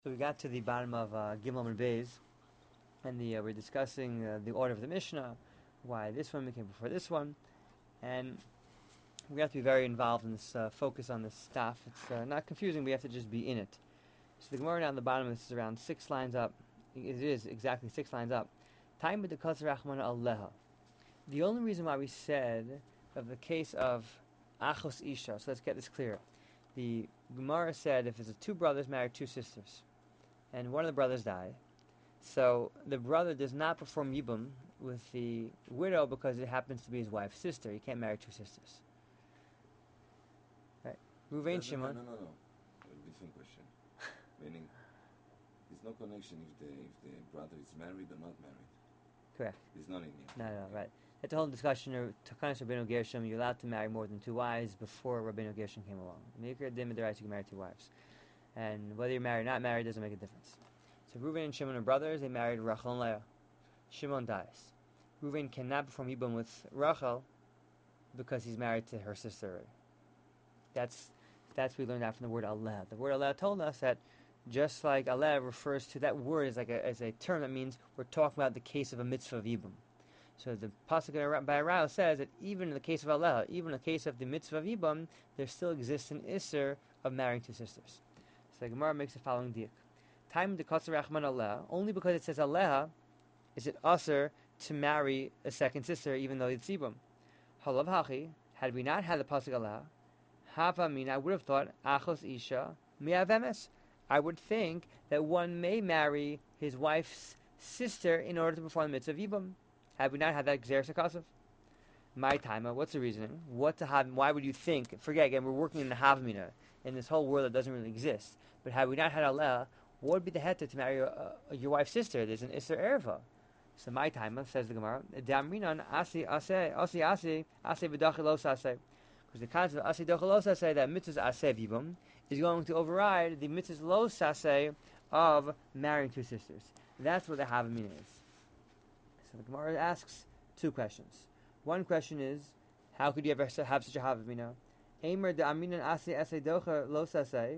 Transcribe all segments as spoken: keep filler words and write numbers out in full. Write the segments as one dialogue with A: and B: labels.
A: So we got to the bottom of uh, Gimel and Beis, and the uh, we're discussing uh, the order of the Mishnah, why this one came before this one, and we have to be very involved in this uh, focus on this stuff. It's uh, not confusing. We have to just be in it. So the Gemara down the bottom, this is around six lines up. It is exactly six lines up. Time with the Kosar Rachmana Aleha. The only reason why we said of the case of Achos Isha, so let's get this clear. The Gemara said if it's two brothers married two sisters, and one of the brothers die, so the brother does not perform Yibum with the widow because it happens to be his wife's sister. He can't marry two sisters. Right? Ruvain Shimon.
B: No, no, no. A different question. Meaning, there's no connection if the if the brother is married or not married.
A: Correct.
B: There's none in here.
A: No, no, right. That's a whole discussion of Takanas Rabbeinu Gershom. You're allowed to marry more than two wives before Rabbeinu Gershom came along. Mikra Dim Midarais, you can marry two wives. And whether you're married or not married doesn't make a difference. So Reuven and Shimon are brothers. They married Rachel and Leah. Shimon dies. Reuven cannot perform Yibum with Rachel because he's married to her sister already. That's that's we learned that from the word Aleh. The word Aleh told us that just like Aleh refers to that word as like a, as a term that means we're talking about the case of a mitzvah of Yibum. So the pasuk by Rao says that even in the case of Aleh, even in the case of the mitzvah of Yibum, there still exists an isser of marrying two sisters. So the Gemara makes the following diak. Time the Kosar Rachman Aleh, only because it says Aleha, is it usher to marry a second sister even though it's Yibum. Halav Hachi, had we not had the pasuk Aleha, Hava Min, I would have thought Achos Isha Miavemes. I would think that one may marry his wife's sister in order to perform the mitzvah of Yibum. Had we not had that Gzeres HaKasav? My time, what's the reasoning? What to have? Why would you think? Forget again. We're working in the Havmina in this whole world that doesn't really exist. But had we not had Aleh, what would be the heter to marry uh, your wife's sister? There's an Isser Erva. So my time, says the Gemara, Damrinan asi ase asi asi ase v'dachilos ase. Because the concept of ase dachilos ase, that mitzvahs ase vibum, is going to override the mitzvahs los ase of marrying two sisters. That's what the Havmina is. So the Gemara asks two questions. One question is, how could you ever have such a Havmina? Eimer de aminan ase ase docha los ase.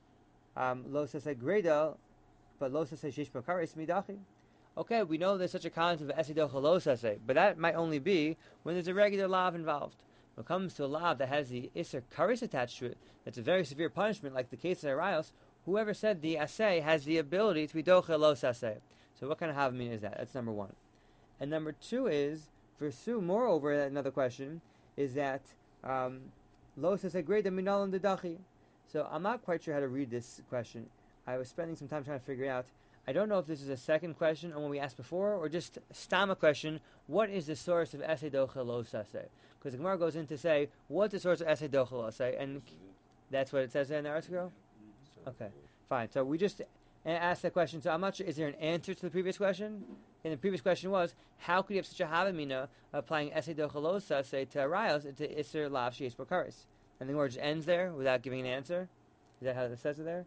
A: Um, lo sase greda, but lo sase shish makaris midachi. Okay, we know there's such a concept of esidocha lo sase, but that might only be when there's a regular lav involved. When it comes to a lav that has the iser karis attached to it, that's a very severe punishment, like the case of Arayos. Whoever said the asay has the ability to be docha lo sase. So what kind of havmin is that? That's number one. And number two is, versu, moreover, another question, is that um, lo sase greda minalam dedachi. So I'm not quite sure how to read this question. I was spending some time trying to figure it out. I don't know if this is a second question on what we asked before, or just stam a question. What is the source of Esei Docha Lo Saseh? Because the Gemara goes in to say, what's the source of Esei Docha Lo Saseh? And that's what it says there in the article? Okay, fine. So we just asked that question. So I'm not sure, is there an answer to the previous question? And the previous question was, how could you have such a Havamina applying Esei Docha Lo Saseh to Arayos into Isser Lav Sheish Bokaris? And the Gemara just ends there without giving an answer? Is that how it says it there?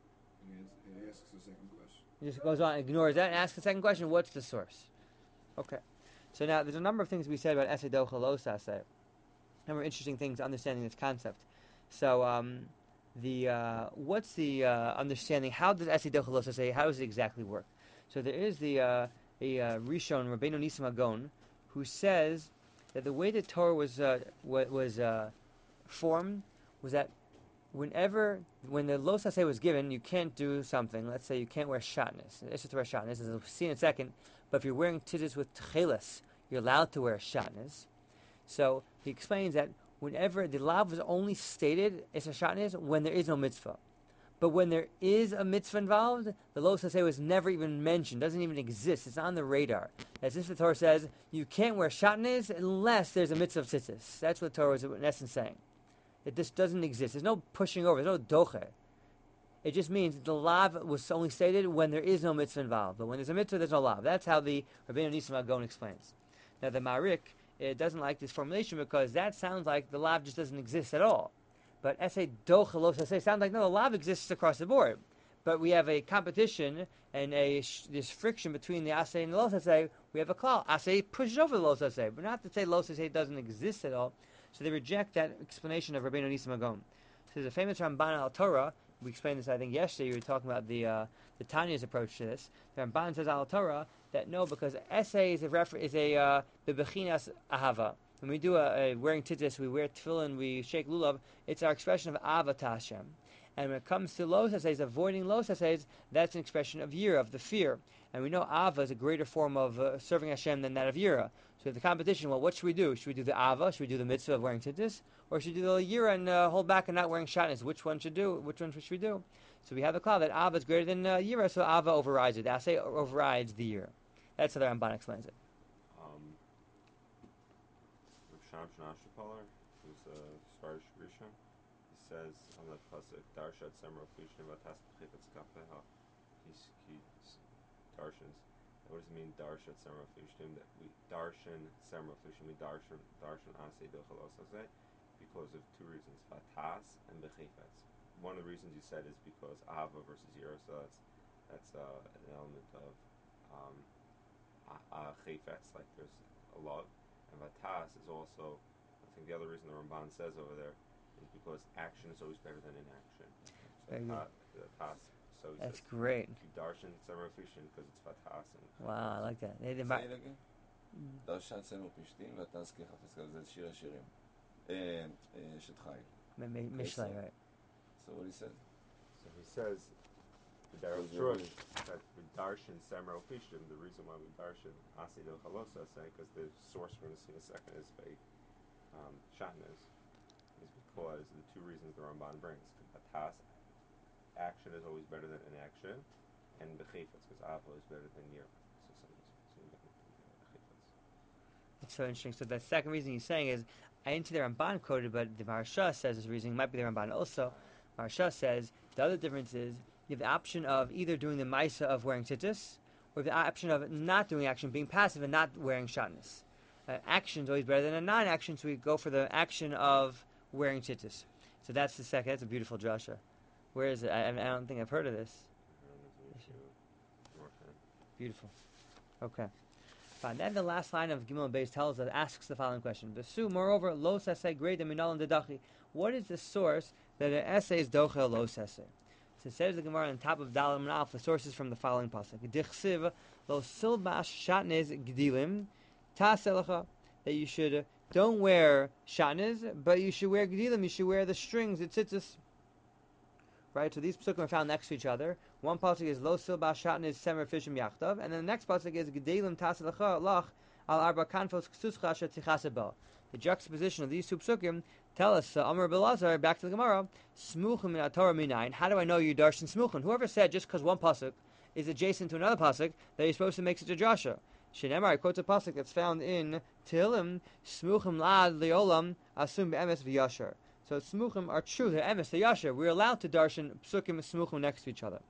C: It asks the second question.
A: It just goes on, ignores that, and asks the second question, what's the source? Okay. So now, there's a number of things we said about Esei Docha Lo Saseh. A number of interesting things understanding this concept. So, um, the uh, what's the uh, understanding? How does Esei Docha Lo Saseh, how does it exactly work? So there is the uh, a uh, Rishon, Rabbeinu Nisim Hagon, who says that the way the Torah was, uh, was uh, formed was that whenever, when the lo saseh was given, you can't do something. Let's say you can't wear shatnez. It's just to wear shatnez, as we'll see in a second. But if you're wearing tzitzis with tcheles, you're allowed to wear shatnez. So he explains that whenever the lav was only stated, it's a shatnez when there is no mitzvah. But when there is a mitzvah involved, the lo saseh was never even mentioned, doesn't even exist. It's on the radar. As if the Torah says, you can't wear shatnez unless there's a mitzvah of tzitzis. That's what the Torah is in essence saying. It just doesn't exist. There's no pushing over. There's no doche. It just means the lav was only stated when there is no mitzvah involved. But when there's a mitzvah, there's no lav. That's how the Rabbeinu Nisim Hagon explains. Now the Marik it doesn't like this formulation because that sounds like the lav just doesn't exist at all. But essay doche lo saseh sounds like no, the lav exists across the board. But we have a competition and a sh- this friction between the asay and the lo saseh. We have a klal. Asay pushes over the lo saseh, but not to say lo saseh doesn't exist at all. So they reject that explanation of Rabbeinu Nisim Hagon. So there's a famous Ramban al Torah we explained this, I think, yesterday. You were talking about the uh, the Tanya's approach to this. The Ramban says al Torah that no, because essay is a refer- is a uh, bebechinas ahava. When we do a, a wearing tzitzis, we wear tefillin, we shake lulav. It's our expression of ava to Hashem. And when it comes to los essays, avoiding los essays, that's an expression of yira, of the fear. And we know ava is a greater form of uh, serving Hashem than that of yira. So the competition, well, what should we do? Should we do the ava? Should we do the mitzvah of wearing tzitzis? Or should we do the yira and uh, hold back and not wearing shatnez? Which one should do? Which one should we do? So we have the cloud that ava is greater than uh, yira, so ava overrides it. Asay overrides the yira. That's how the Ramban explains it.
D: Um, Rav Sham Shnashapalar, who's a Svarish Rishon, he says on the pasuk, Darshat Semro Fishnim Vatas Pchitz Kapeha. He's he's darshans. What does it mean, Darshat Semro Fishnim? That we darshan Semro Fishnim, we darshan darshan Asay Dochalos Asay, because of two reasons: Vatas and Bechifetz. One of the reasons you said is because Ava versus Yira, so that's that's uh, an element of um, uh, Chifetz, like there's a love, and Vatas is also. I think the other reason the Ramban says over there is because action is always better than inaction. So
A: Very good.
D: ta- the tas, so he
A: That's
D: says,
A: great.
D: You darshan Semrofishin because it's Vatas. And
A: Wow, I like that. They, they,
B: Say it again. דרשת צמר פשתים ואתה אז כחפץ כזה, זה שיר השירים. אה, אשת חיל.
A: Mishlei, right?
B: So what he said?
D: So he says, the Darab
B: Because
D: Shrush, that we darshan Semrofishim, the reason why we darshan Asido Chalosa, because the source we're going to see in a second is by um, Shatnez, is because the two reasons the Ramban brings. Vatas, action is always better than inaction, and Bechifetz, because Ava is better than Yir. So some so Bechifetz.
A: It's so interesting. So the second reason he's saying is, I didn't see the Ramban quoted, but the Maharsha says this reasoning. It might be the Ramban also. Maharsha says the other difference is you have the option of either doing the Maisa of wearing tzitzis, or the option of not doing action, being passive and not wearing shatnez. Uh, action is always better than a non-action, so we go for the action of wearing tzitzis. So that's the second. That's a beautiful drasha. Where is it? I, I don't think I've heard of this. Beautiful. Okay. Fine. Then the last line of Gimel Beis tells us, asks the following question: V'su, moreover, lo saseh greda minal and dedachi. What is the source that an essay is dochel lo saseh? So it says the Gemara on top of Dalam and Alf. The source is from the following pasuk: Dichsiv lo silbash shatnez gdilim taselacha. That you should uh, don't wear shatnez, but you should wear gdilim. You should wear the strings, the tzitzis. Right, so these psukim are found next to each other. One pasuk is lo silba shatnez semer fishim yachtav, and then the next pasuk is gedalim taselacha lach al arba kanfos ksuscha shetichasebel. The juxtaposition of these two psukim tell us, uh, Amar Belazar, back to the Gemara, smuchim in Torah minayin. How do I know you darshan smuchim? Whoever said just because one pasuk is adjacent to another pasuk that you're supposed to make such a drasha? Shenemar, I quote a pasuk that's found in Tehillim, smuchim la'ad leolam asum be'emes v'yasher. So smuchim are true, they're emes, they're yasher. We're allowed to darshan psukim and smuchim next to each other.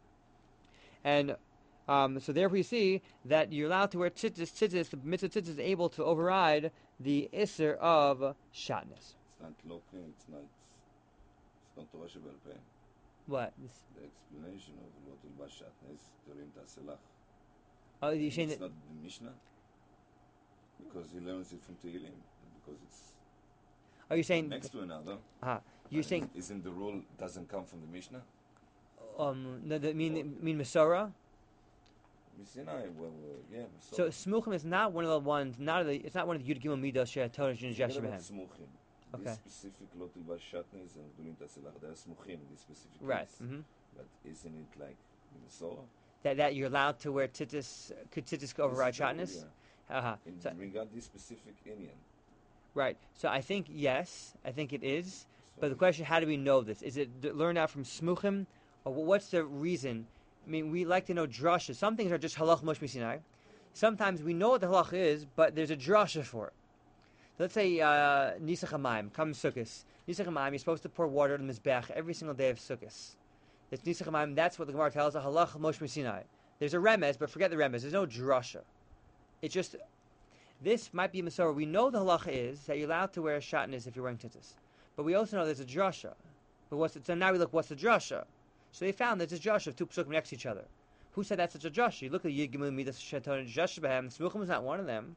A: And um, so therefore you see that you're allowed to wear tzitzis, tzitzis, the mitzvah tzitzis is able to override the isser of shatnez.
B: It's not local, it's not, it's not Torah Shebel Peh.
A: What? This,
B: The explanation of what il bashatnez, Torim Taselach.
A: oh, you're saying
B: It's
A: that...
B: not the Mishnah, because he learns it from Tehillim, because it's
A: Are you saying...
B: next to another.
A: Uh, you're
B: But
A: saying...
B: Isn't the rule doesn't come from the Mishnah?
A: Um, no, the, mean, mean Masorah?
B: Sinai, well, uh, yeah.
A: So smuchim is not one of the ones, not the, it's not one of the Yud Gimel Midos She'atosh and
B: Forget
A: Jesh
B: about
A: Behem.
B: smuchim.
A: Okay.
B: This specific lo tilbash shatnez and gdulim taselach, they are smuchim, this specific
A: Right.
B: case.
A: Mm-hmm.
B: But isn't it like Minnesota?
A: That that you're allowed to wear tzitzis, could tzitzis override shatnez? Uh-huh.
B: In
A: So,
B: regard this specific Indian.
A: right. So I think yes, I think it is.
B: So
A: But the question, how do we know this? Is it d- learned out from smuchim, or wh- what's the reason? I mean, we like to know drasha. Some things are just halach Moshe Sinai. Sometimes we know what the halach is, but there's a drasha for it. Let's say uh, Nisach HaMayim, comes Sukkos. Nisach HaMayim, you're supposed to pour water on the Mizbech every single day of Sukkos. It's Nisach HaMayim, that's what the Gemara tells us, halach Moshe Sinai. There's a remez, but forget the remez. There's no drasha. It's just, this might be a Masorah. We know the halacha is that you're allowed to wear a shatnez if you're wearing tzitzis. But we also know there's a drasha. But what's it, so now we look, what's the drasha? So they found there's a drasha of two psukim next to each other. Who said that's such a drasha? You look at Yid Gimel Midas Sheton and Jesh Behem. Smuchim is not one of them.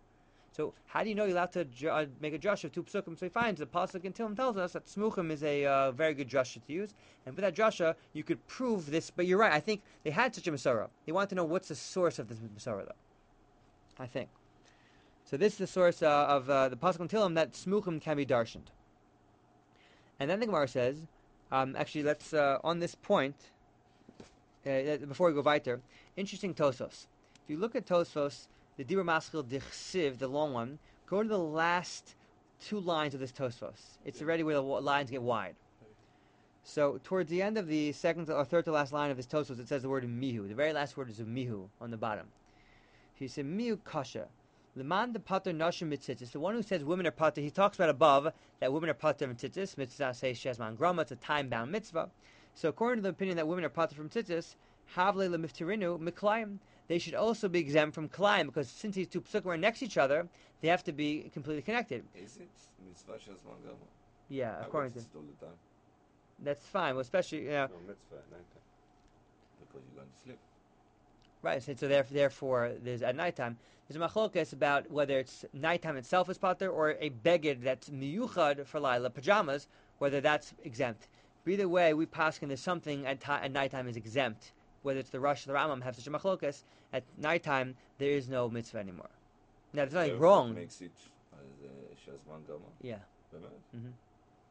A: So how do you know you're allowed to ju- uh, make a drush of two psukim? So he finds the pasuk in Tehillim tells us that smuchim is a uh, very good drasha to use, and with that drasha you could prove this. But you're right. I think they had such a Masorah. They wanted to know what's the source of this Masorah, though. I think. So this is the source uh, of uh, the pasuk in Tehillim that smuchim can be darshaned. And then the Gemara says, um, actually, let's uh, on this point. Uh, before we go weiter, interesting Tosos. If you look at Tosos, the Dibur Maschil Dichsiv, the long one, go to the last two lines of this Tosos. It's already where the lines get wide. So towards the end of the second to, or third to last line of this Tosos, it says the word mihu. The very last word is mihu on the bottom. He said mihu kasha. Leman de pater nashim mitzitzis. The one who says women are pater, he talks about above that women are pater from tzitzis. Mitzvah says shezman grama. It's a time-bound mitzvah. So according to the opinion that women are pater from tzitzis, havle lemiftirinu miklayim. They should also be exempt from kalayim because since these two psukim are next to each other, they have to be completely connected.
B: Is it mitzvah shezman grama?
A: Yeah,
B: I
A: according to
B: watch it all the time
A: that's fine. Well, especially you know,
D: No mitzvah at night.
B: because you're going to sleep.
A: right. So, so therefore, therefore, there's at nighttime. There's a machlokas about whether it's nighttime itself is pater or a beged that's miyuchad for lila pajamas, whether that's exempt. But either way, we paskin there's something at, ti at nighttime is exempt. Whether it's the Rosh or the Rambam have such a machlokas, at nighttime there is no mitzvah anymore. Now there's nothing
B: So
A: wrong.
B: What makes it as a shezman grama?
A: Yeah.
B: באמת?
A: Mm-hmm.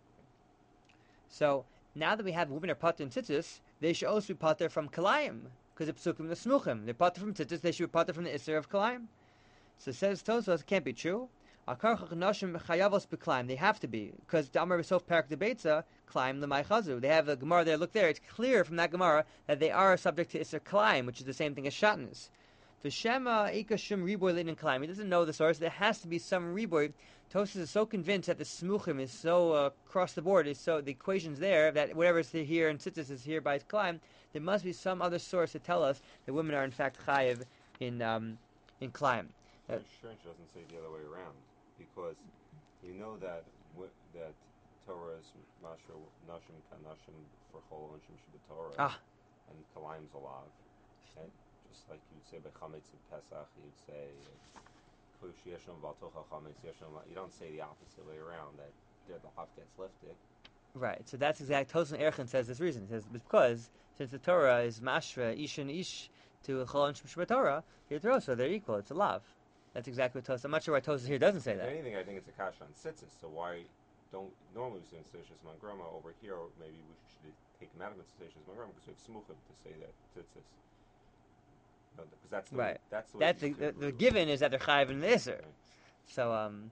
A: So now that we have women are pater in tzitzis, they should also be pater from kalayim because it's psukim the smuchim. They're pater from tzitzis. They should be pater from the isser of kalayim. So it says Tosfos, it can't be true. They have to be because the Amar B'Sof Parak Debeitza climb the Maichazu. They have a Gemara there. Look there; it's clear from that Gemara that they are subject to Isser Kalayim, which is the same thing as Shatnez. The Shema Ikashim Riboy Lin Kalayim. He doesn't know the source. There has to be some Riboy. Tosfos is so convinced that the Smuchim is so uh, across the board. Is so the equation's there that whatever is here in Tzitzis is here by Kalayim. There must be some other source to tell us that women are in fact Chayiv in um, in Kalayim.
D: I'm sure it doesn't say the other way around. Because you know that w- that Torah is masher nashim kanashim for chol and shim Torah,
A: Ah.
D: and kalayim's alav, and just like you'd say by chametz and Pesach, you'd say kush yeshnom v'altocha chametz yeshnom. You don't say the opposite way around that there the lav gets lifted.
A: Right. So that's exact. Tosin Erchin says this reason. He says because since the Torah is mashra ish and ish to chol and shim Torah, so they're equal. It's a lav. That's exactly what Tosfos. I'm not sure why Tosfos here doesn't say
D: If
A: that.
D: anything, I think it's a kasha on tzitzis. So why don't normally we say tzitzis mangrama over here? Or maybe we should take him out of tzitzis mangrama because we have smuchim to say that tzitzis. No, because that's the
A: Right.
D: Way, that's the.
A: That's
D: way
A: the, the, the given is that they're chayiv in the iser.
D: Right.
A: So um.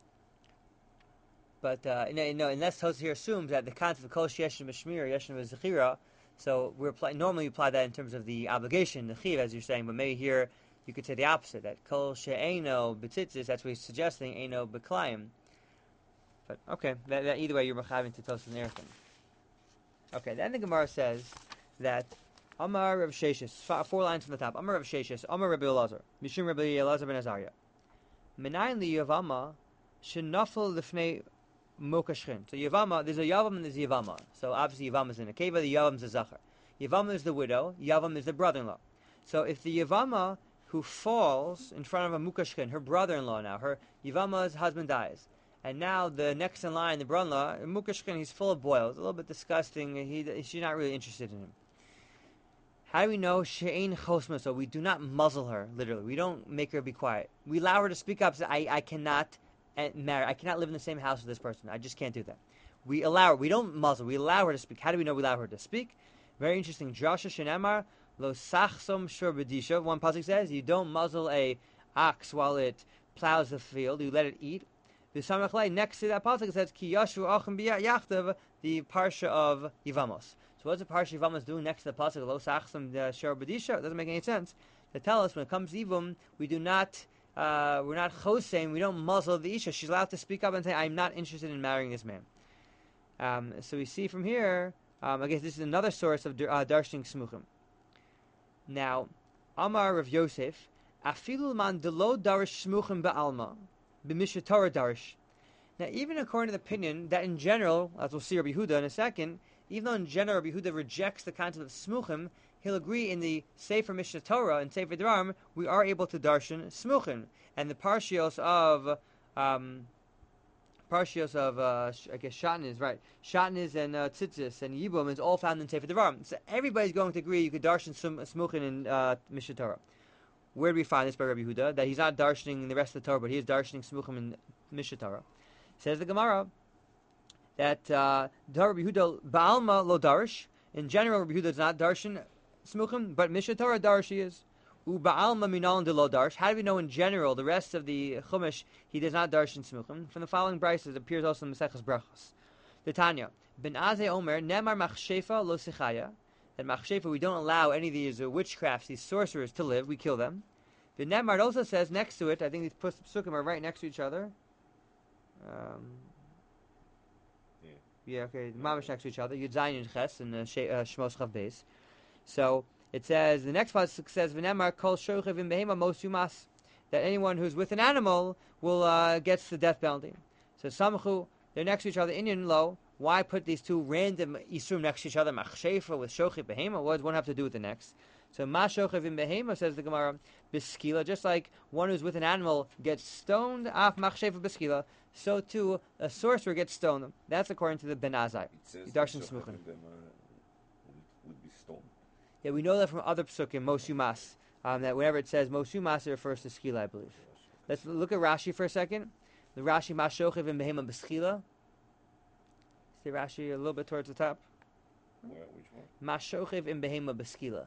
A: But uh, no, no, unless Tosfos here assumes that the concept of kol yeshin b'shmir yeshin b'zechira. So we apply normally we apply that in terms of the obligation, the chiv, as you're saying, but maybe here. You could say the opposite, that kol she'eno b'tzitzis, that's what he's suggesting, eno b'klayim. But, okay, that, that, either way, you're mechavim to Tosfos and Erchin. Okay, then the Gemara says that Amar Rav Sheshis, four lines from the top, Amar Rav Sheshis, Amar Rabbi Elazar, Mishum Rabbi Elazar ben Azariah. Menayin li Yavama, shenafel lifnei mokashchin. So Yavama, there's a Yavam and there's a Yavama. So obviously Yavam is in a keva, the Yavam is a Zachar. Yavam is the widow, Yavam is the brother-in-law. So if the Yavama who falls in front of a mukashkin, her brother-in-law now, her Yivama's husband dies. And now the next in line, the brother-in-law, mukashkin, he's full of boils, a little bit disgusting, he, she's not really interested in him. How do we know she'ein chosma? So we do not muzzle her, literally. We don't make her be quiet. We allow her to speak up, say, I, I cannot marry, I cannot live in the same house with this person. I just can't do that. We allow her, we don't muzzle, we allow her to speak. How do we know we allow her to speak? Very interesting. Drasha shenemar, Lo sachsom shur b'disha. One pasuk says you don't muzzle a ox while it plows the field. You let it eat. The samachlei next to that pasuk it says ki yashu achim b'yachtav, the parsha of Yivamos. So what's the parsha Yivamos doing next to the pasuk Lo sachsom shur b'disha? It doesn't make any sense. They tell us when it comes to Yivum, we do not uh, we're not chosein. We don't muzzle the isha. She's allowed to speak up and say, I'm not interested in marrying this man. Um, so we see from here. Um, I guess this is another source of uh, darshaning smuchim. Now, Amar Rav Yosef, Afilu man delo darish smuchim ba'alma, b'mishra Torah darish. Now, even according to the opinion that in general, as we'll see Rabbi Yehuda in a second, even though in general Rabbi Yehuda rejects the concept of smuchim, he'll agree in the Sefer Mishnah Torah and Sefer Dvarim, we are able to darshan smuchin. And the parshios of, um, parshios of, uh, I guess, Shatnez, right? Shatnez and uh, Tzitzis and Yibum is all found in Sefer Dvarim. So everybody's going to agree you could darshan sum, smuchin in uh, Mishnah Torah. Where do we find this by Rabbi Yehuda? That he's not darshaning the rest of the Torah, but he is darshaning smuchim in Mishnah Torah. Says the Gemara that uh, Rabbi Yehuda ba'alma lo darish. In general, Rabbi Yehuda does not darshan smuchim, but Mishnah Torah darish he is. U ba'alma minalin de lo darish. How do we know in general the rest of the Chumash he does not darshan smuchim? From the following brises, it appears also in Maseches Brachos. The Tanya ben Azay Omer nemar machshefa lo sichaya. That machshefa, we don't allow any of these uh, witchcrafts, these sorcerers, to live. We kill them. The Nemar also says next to it, I think these psukim are right next to each other. Um,
D: yeah.
A: yeah, okay, the mamash next to each other. Yud Zayin and Ches and uh, Shmos Chav Beis. So it says the next pasuk says V'nemar kol shochev in behema mos yumas, that anyone who's with an animal will uh, gets the death penalty. So Samchu, they're next to each other. Inyan lo. Why put these two random isum next to each other? Machshefa with shochev behema. What does one have to do with the next? So ma shochev in behema, says the Gemara, biskila, just like one who's with an animal gets stoned, af machshefa biskila, so too a sorcerer gets stoned. That's according to the Ben Azai.
B: It says
A: Darshan
B: that
A: Smuchim.
B: Shochet them, uh, would, would be stoned.
A: Yeah, we know that from other psukim, mosumas, um, that whenever it says mosumas, it refers to skila, I believe. Let's look at Rashi for a second. The Rashi ma shochev in behema biskila. See Rashi a little bit towards the top.
B: Where, which one?
A: Ma shochev in behema biskila.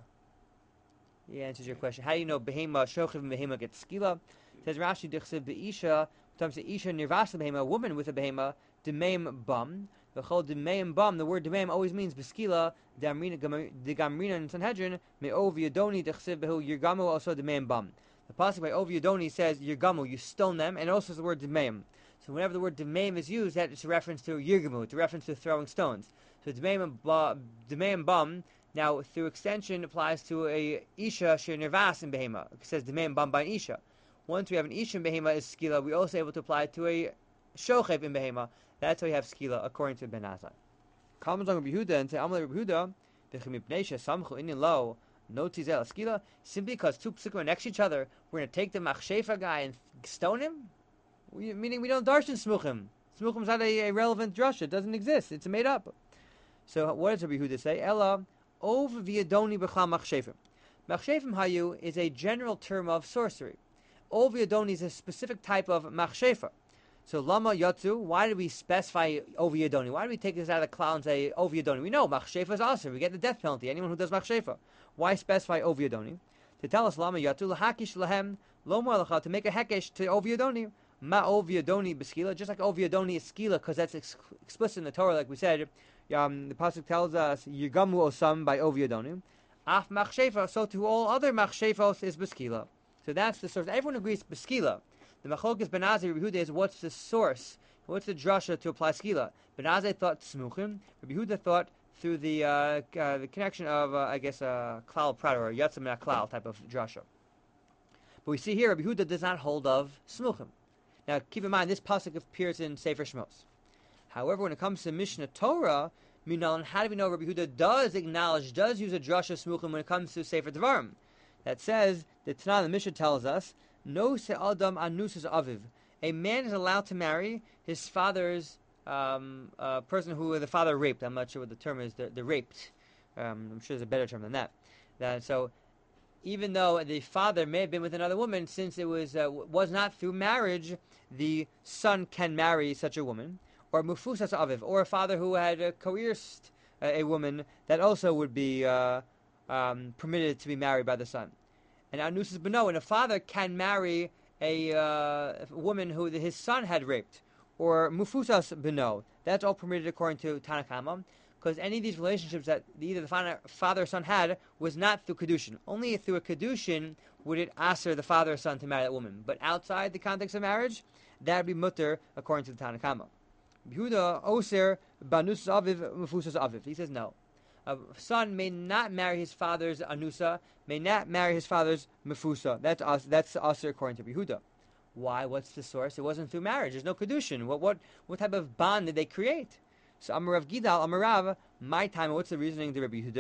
A: He answers your question. How do you know behema shochev and behema gets skila? Says Rashi dichsev beisha. Sometimes the isha nirvasa behema, a woman with a behema, demeim bum. The chol demeim bum. The word demeim always means beskila. The gamrina in Sanhedrin me ovi yadoni dichsev behu yirgamu also demeim bum. The pasuk by ovi yadoni says yirgamu, you stone them, and also the word demeim. So whenever the word demeim is used, that it's a reference to yirgamu. It's a reference to throwing stones. So demeim demeim bum. Now, through extension, applies to a isha she nirvas in behema. It says demeim bam by an isha. Once we have an isha in behema is skila, we're also able to apply it to a shochev in behema. That's how we have skila, according to Ben Azai. Comes on Rabbi Yehuda and say, Amal Rabbi Yehuda, v'chimipneisha samchu inin lo, no tizel skila. Simply because two psukim are next to each other, we're going to take the machshefa guy and stone him? We, meaning we don't darshan smuchim. Smuchim is not a, a relevant drasha. It doesn't exist. It's made up. So what does Rabbi Yehuda say? Ella, ov v'yadoni b'chal machshefim. Machshefim hayu is a general term of sorcery. Ov v'yadoni is a specific type of machshefa. So lama yatsu, why did we specify ov v'yadoni? Why did we take this out of the cloud and say ov v'yadoni? We know machshefa is awesome. We get the death penalty. Anyone who does machshefa. Why specify ov v'yadoni? To tell us lama yatsu lahakish lahem lo mo'alacha, to make a hekesh to ov v'yadoni. Ma ov v'yadoni b'skila, just like ov v'yadoni is skila, because that's ex- explicit in the Torah, like we said. Um, the pasuk tells us Yigamu osam by Ovi Adonim. Af machshefa, so to all other machshefos is beskila. So that's the source. Everyone agrees beskila. The machlokes Ben Azai Rabbi Yehuda is what's the source, what's the drasha to apply skila. Ben Azai thought smuchim. Rabbi Yehuda thought through the uh, uh, the connection of uh, I guess a uh, klal prater or yatzim na klal type of drasha. But we see here Rabbi Yehuda does not hold of smuchim. Now keep in mind this pasuk appears in Sefer Shmos. However, when it comes to Mishnah Torah, Minalan, how do we know Rabbi Yehuda does acknowledge, does use a drasha smuchim when it comes to Sefer Dvarim? That says, the Tanakh, the Mishnah tells us, no se'adam anusas aviv. A man is allowed to marry his father's um, uh, person who the father raped. I'm not sure what the term is, the, the raped. Um, I'm sure there's a better term than that. that. So, even though the father may have been with another woman, since it was uh, was not through marriage, the son can marry such a woman. Or mufusas aviv, or a father who had uh, coerced uh, a woman, that also would be uh, um, permitted to be married by the son. And anusas beno, and a father can marry a, uh, a woman who his son had raped, or mufusas beno. That's all permitted according to Tanakama, because any of these relationships that either the father, father or son had was not through kedushin. Only through a kedushin would it aser the father or son to marry that woman. But outside the context of marriage, that would be mutter according to the Tanakama. Yehuda oser banus aviv mufusas aviv. He says no. A son may not marry his father's anusa, may not marry his father's mefusa. That's us. That's aser according to Yehuda. Why? What's the source? It wasn't through marriage. There's no kedushin. What what what type of bond did they create? So Amarav Gidal Amarav, my time. What's the reasoning to Rabbi Yehuda?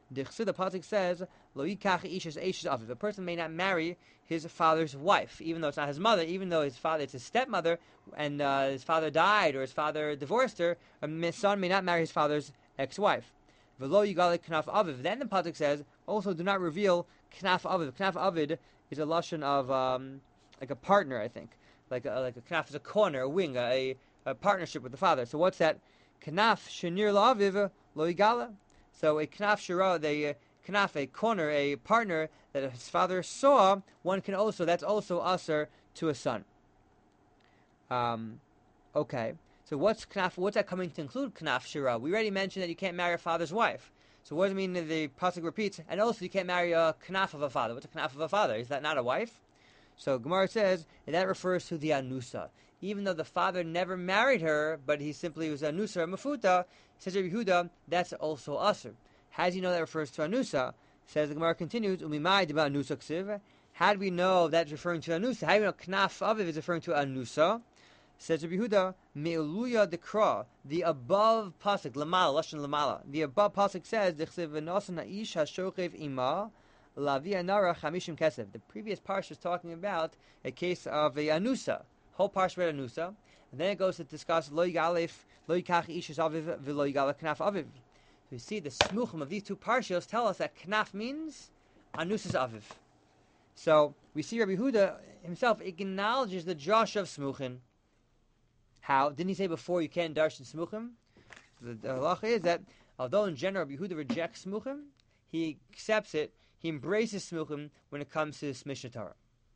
A: The pasuk says, "Lo yikach ishes eshes aviv." A person may not marry his father's wife, even though it's not his mother, even though his father it's his stepmother, and uh, his father died or his father divorced her. A son may not marry his father's ex-wife. V'lo yigale knaf aviv. Then the pasuk says, also do not reveal knaf aviv. Knaf avid is a lashon of um, like a partner, I think. Like a, like a knaf is a corner, a wing, a, a partnership with the father. So what's that? Knaf shenir lo aviv lo yigala. So a knaf shira, the uh, knaf, a corner, a partner that his father saw, one can also, that's also usher to a son. Um, okay. So what's knaf? What's that coming to include? Knaf shira. We already mentioned that you can't marry a father's wife. So what does it mean that the pasuk repeats? And also you can't marry a knaf of a father. What's a knaf of a father? Is that not a wife? So Gemara says that, that refers to the anusa. Even though the father never married her, but he simply was anusa or mafuta, says Rabbi Yehuda, that's also usher. How do you know that refers to anusa? Says the Gemara continues, Umimai deba anusa ksiv. How do we know that's referring to anusa? How do we know knaf aviv is referring to anusa? Says Rabbi Yehuda, Me'uluya dekra, the above pasuk, lamala, lashon lamala. The above pasuk says, Dechsev v'nosan ha'ish ha'shochev ima, lavi anara chamishim kesef. The previous parsha is talking about a case of a anusa. Whole parsha read anusa. And then it goes to discuss lo yigalef, lo yikach ish aviv, v'lo yigala knaf aviv. So we see the smuchim of these two parshas tell us that knaf means anusas aviv. So we see Rabbi Yehuda himself acknowledges the josh of smuchin. How? Didn't he say before you can't darshan smuchim? The, the halacha is that although in general Rabbi Yehuda rejects smuchim, he accepts it, he embraces smuchim when it comes to Mishnah Torah.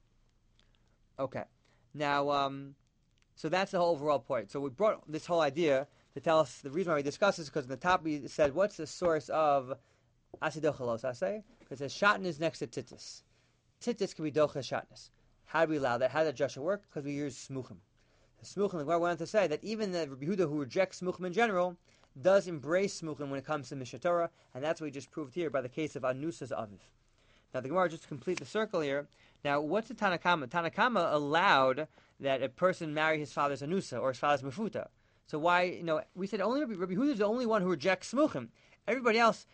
A: Okay. Now, um, so that's the whole overall point. So we brought this whole idea to tell us the reason why we discuss this, because in the top we said, what's the source of asidochalos asay? Because it says shatn is next to tzitzis. Tzitzis can be docha shatnis. How do we allow that? How does that drasha work? Because we use smuchim. Smuchim, the Gemara went on to say that even the Rabbi Yehuda who rejects smuchim in general does embrace smuchim when it comes to Mishnah Torah, and that's what we just proved here by the case of Anusas Aviv. Now the Gemara, just to complete the circle here, now what's the Tanakama? Tanakama allowed that a person marry his father's Anusa or his father's Mefuta. So why, you know, we said only Rabbi, Rabbi Yehuda is the only one who rejects smuchim. Everybody else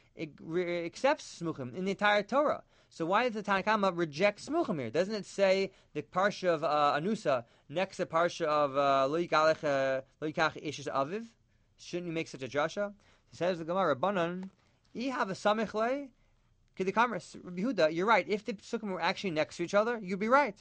A: accepts smuchim in the entire Torah. So why does the Tanakama reject smuchim here? Doesn't it say the parsha of uh, Anusa next to the parsha of Lo Yikalech Lo Yikach Ishes Aviv? Shouldn't you make such a drasha? Says the Gemara, Rabbanan, I have a samech le k'dekamris. Rabbi Yehuda, you're right. If the psukim were actually next to each other, you'd be right.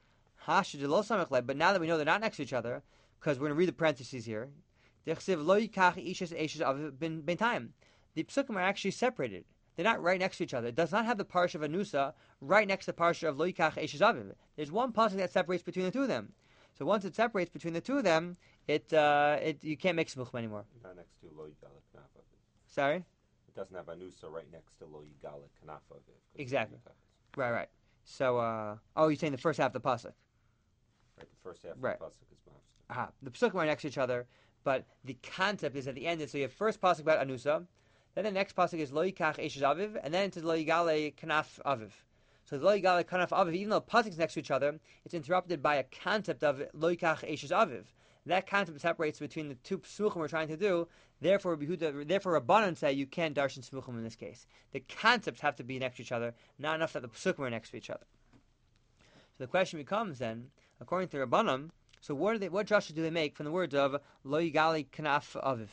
A: Ha shedelo samech le. But now that we know they're not next to each other, because we're going to read the parentheses here, dechsev Lo Yikach Ishes Ishes Aviv ben b'intayim. The psukim are actually separated. They're not right next to each other. It does not have the parsha of Anusa right next to the parsha of Lo Yikach Eshes Aviv. There's one pasuk that separates between the two of them. So once it separates between the two of them, it uh, it you can't make smuchim anymore.
D: Not next to Lo Yigala Knaf Aviv.
A: Sorry?
D: It doesn't have Anusa right next to Lo Yigala Knaf Aviv.
A: Exactly. Right, right. So, uh, oh, you're saying the first half of the pasuk.
D: Right, the first half
A: right.
D: of the pasuk is Mavs.
A: Aha. The pasukim are next to each other, but the concept is at the end. So you have first pasuk about Anusa. Then the next pasuk is Lo Yikach Eshes Aviv, and then it's Lo Yigale Knaf Aviv. So Lo Yigale Knaf Aviv, even though pasuk is next to each other, it's interrupted by a concept of Lo Yikach Eshes Aviv. That concept separates between the two smuchim we're trying to do. Therefore, Behuda, therefore, Rabbanan say you can't darshan smuchim in this case. The concepts have to be next to each other, not enough that the pasukim are next to each other. So the question becomes then, according to Rabbanan, so what are they? What drasha do they make from the words of Lo Yigale Knaf Aviv?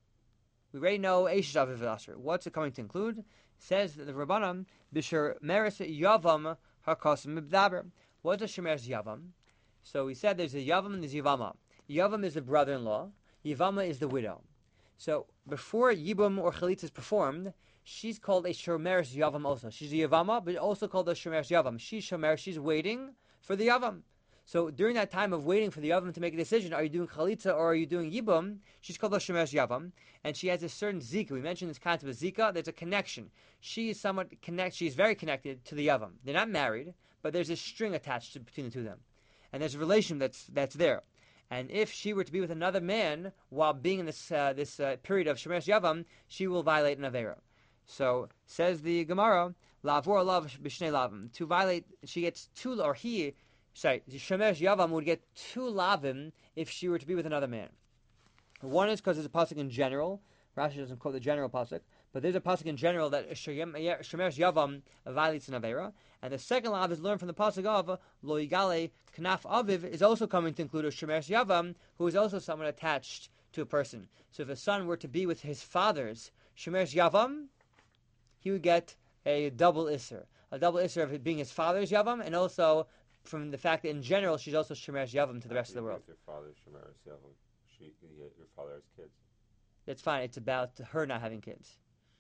A: We already know Eshes Aviv Asher. What's it coming to include? It says that the Rabbanan, B'sher Meres Yavam HaKosim Mibdaber. What's a Shemeres Yavam? So we said there's a Yavam and there's Yavama. Yavam is the brother-in-law. Yavama is the widow. So before Yibum or Chalitza is performed, she's called a Shemeres Yavam also. She's a Yavama, but also called a Shemeres Yavam. She's Shemer, she's waiting for the Yavam. So during that time of waiting for the Yavam to make a decision, are you doing Chalitza or are you doing Yibum? She's called a Shemeres Yavam, and she has a certain Zika. We mentioned this concept of Zika. There's a connection. She is somewhat connect. She's very connected to the Yavam. They're not married, but there's a string attached to, between the two of them, and there's a relation that's that's there. And if she were to be with another man while being in this uh, this uh, period of Shemeres Yavam, she will violate an Avera. So says the Gemara, Lavor Lav B'Shnei Lavim. To violate, she gets two, or he. Sorry, Shemeres Yavam would get two lavim if she were to be with another man. One is because it's a pasuk in general. Rashi doesn't quote the general pasuk, But there's a pasuk in general that Shemeres Yavam violates an Avera, and the second law is learned from the pasuk of Lo Yigale Knaf Aviv is also coming to include a Shemeres Yavam, who is also someone attached to a person. So if a son were to be with his father's Shemeres Yavam, he would get a double Isser. A double Isser of it being his father's Yavam, and also from the fact that in general she's also Shemeres Yavam to the rest of the world.
D: Your father's Shemeres Yavam. She, your father has kids.
A: It's fine. It's about her not having kids.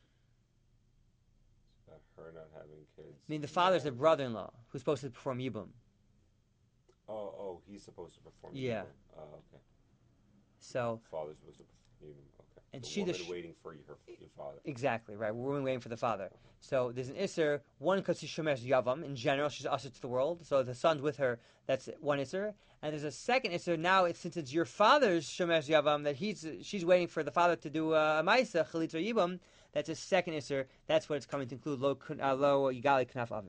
D: It's about her not having kids.
A: I mean, the father's the brother-in-law who's supposed to perform Yibum.
D: Oh, oh, he's supposed to perform
A: Yeah.
D: Yibum. Oh, okay.
A: So,
D: The father's supposed to perform Yibum. Okay.
A: And
D: the
A: she
D: woman
A: the sh-
D: waiting for your, your father.
A: exactly, right. We're waiting for the father. So there's an Isser, one because she's Shemeres Yavam. In general, she's usher to the world. So the son's with her, that's one Isser. And there's a second Isser, now it's, since it's your father's Shemeres Yavam, that he's she's waiting for the father to do uh, a Maisa, Chalitza Yibum. That's a second Isser. That's what it's coming to include, Lo, uh, lo Yigali Knaf Aviv.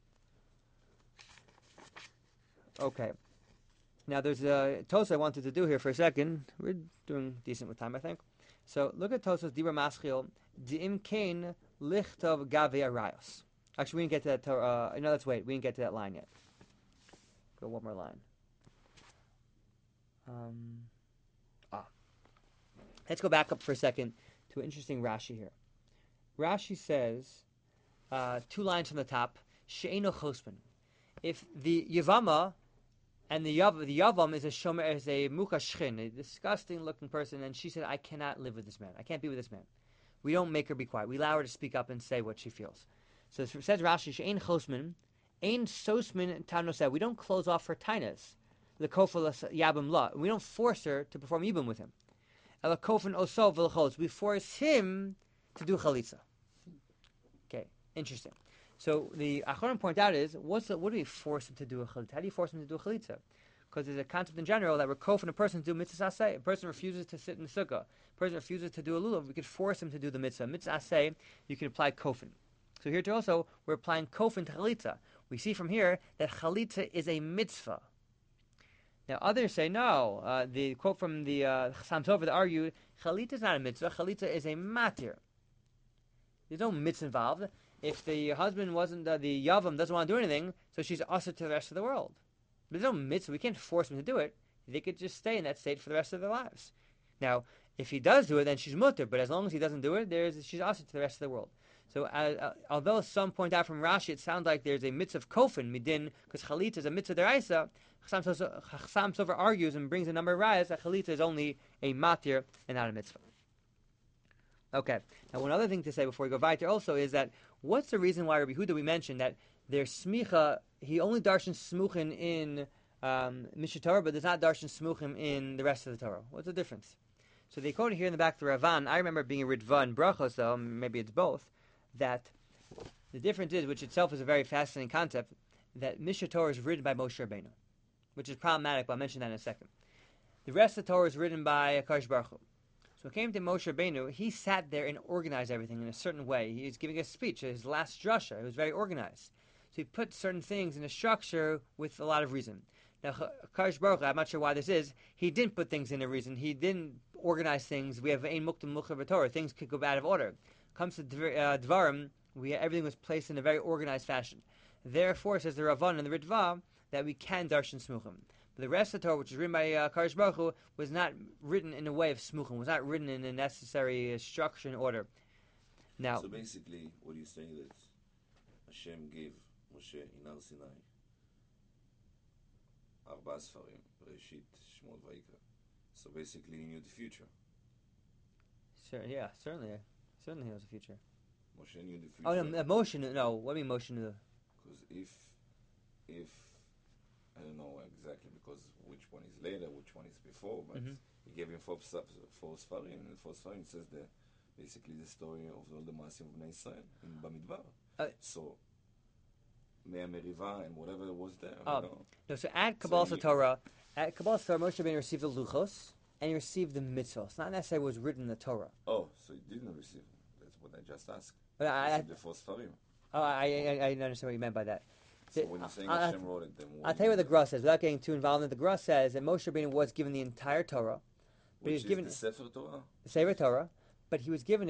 A: Okay. Now there's a Tosa I wanted to do here for a second. We're doing decent with time, I think. So look at Tosa's Dibra Maschil, Di'im Kain Lichtov Gave Arayos. Actually, we didn't get to that. To, uh, no, let's wait. We didn't get to that line yet. Go one more line. Um, ah. Let's go back up for a second to an interesting Rashi here. Rashi says, uh, two lines from the top, She'eno Chosman. If the Yavama and the Yav, the Yavam is a shomer, is a mukashchin, a disgusting looking person, and she said, I cannot live with this man. I can't be with this man. We don't make her be quiet. We allow her to speak up and say what she feels. So it says Rashi, she'ein chosmin, ein sosmin tanoseh. We don't close off her tainas. The kofel yabim la. We don't force her to perform yibum with him. Ela kofen oso v'lchos. We force him to do chalitza. Okay, interesting. So the Acharon point out is, what's the, what do we force him to do a chalitza? How do you force him to do a chalitza? Because there's a concept in general that we're kofin a person to do mitzvah aseh. A person refuses to sit in the sukkah. A person refuses to do a lulav. We could force him to do the mitzvah. Mitzvah aseh, you can apply kofin. So here too also, we're applying kofin to chalitza. We see from here that chalitza is a mitzvah. Now others say no. Uh, the quote from the uh, Chassam Sofer that argued, chalitza is not a mitzvah. Chalitza is a matir. There's no mitzvah involved. If the husband wasn't, uh, the yavam doesn't want to do anything, so she's usher to the rest of the world. But there's no mitzvah. We can't force him to do it. They could just stay in that state for the rest of their lives. Now, if he does do it, then she's mutter. But as long as he doesn't do it, there's she's usher to the rest of the world. So, uh, uh, although some point out from Rashi, it sounds like there's a mitzvah of kofin midin because chalitza is a mitzvah deraisa. Chassam Sofer argues and brings a number of rayas that chalitza is only a matir and not a mitzvah. Okay. Now, one other thing to say before we go weiter also is that what's the reason why Rabbi Huda we mentioned that there's smicha, he only darshan smuchin in um, Mishnah Torah, but there's not darshan smuchim in the rest of the Torah. What's the difference? So they quote here in the back of the Ravan, I remember being a Ritva and Brachos, though, maybe it's both, that the difference is, which itself is a very fascinating concept, that Mishnah Torah is written by Moshe Rabbeinu, which is problematic, but I'll mention that in a second. The rest of the Torah is written by Akash Baruch Hu. So it came to Moshe Rabbeinu, he sat there and organized everything in a certain way. He was giving a speech, his last drasha, it was very organized. So he put certain things in a structure with a lot of reason. Now, Akash Baruch Hu, I'm not sure why this is, he didn't put things in a reason. He didn't organize things. We have Ein Muktam Mukhar B'Torah. Things could go out of order. Comes to uh, Dvarim, we, everything was placed in a very organized fashion. Therefore, says the Ravan and the Ritva, that we can darshan smuchim. But the rest of the Torah, which is written by uh, Kadosh Baruch Hu, was not written in a way of smuchim, was not written in a necessary uh, structure and order. Now,
B: so basically, what you're saying is Hashem gave Moshe in Har Sinai Arba Sfarim, Bereshit, Shemot, Vayikra. So basically, he knew the future.
A: Sure, yeah, certainly, certainly he knows the future.
B: Moshe knew the future.
A: Oh no, Moshe knew. No, what do you mean Moshe knew?
B: Because if, if I don't know exactly because which one is later, which one is before, but
A: mm-hmm.
B: he gave him four, four Sfarim, and the four Sfarim says the basically the story of all the Maasim of Bnei Israel in Bamidbar. Uh, so, Mea Meriva and whatever was there.
A: Oh,
B: know.
A: No, so at Kabbalah so Torah, at Kabbalah Torah, Moshe Rabbeinu received the Luchos and he received the Mitzvos. Not necessarily was written in the Torah.
B: Oh, so he didn't receive them. That's what I just asked.
A: But I, I,
B: the four Sfarim.
A: Oh, I, I, I didn't understand what you meant by that.
B: So when you're saying
A: I,
B: Hashem wrote it, then
A: I'll tell you what the Gra says. Without getting too involved in it, the Gra says that Moshe Rabbeinu was given the entire Torah. But
B: Which
A: he was
B: is
A: given
B: the Sefer Torah?
A: The Sefer Torah, but he was given it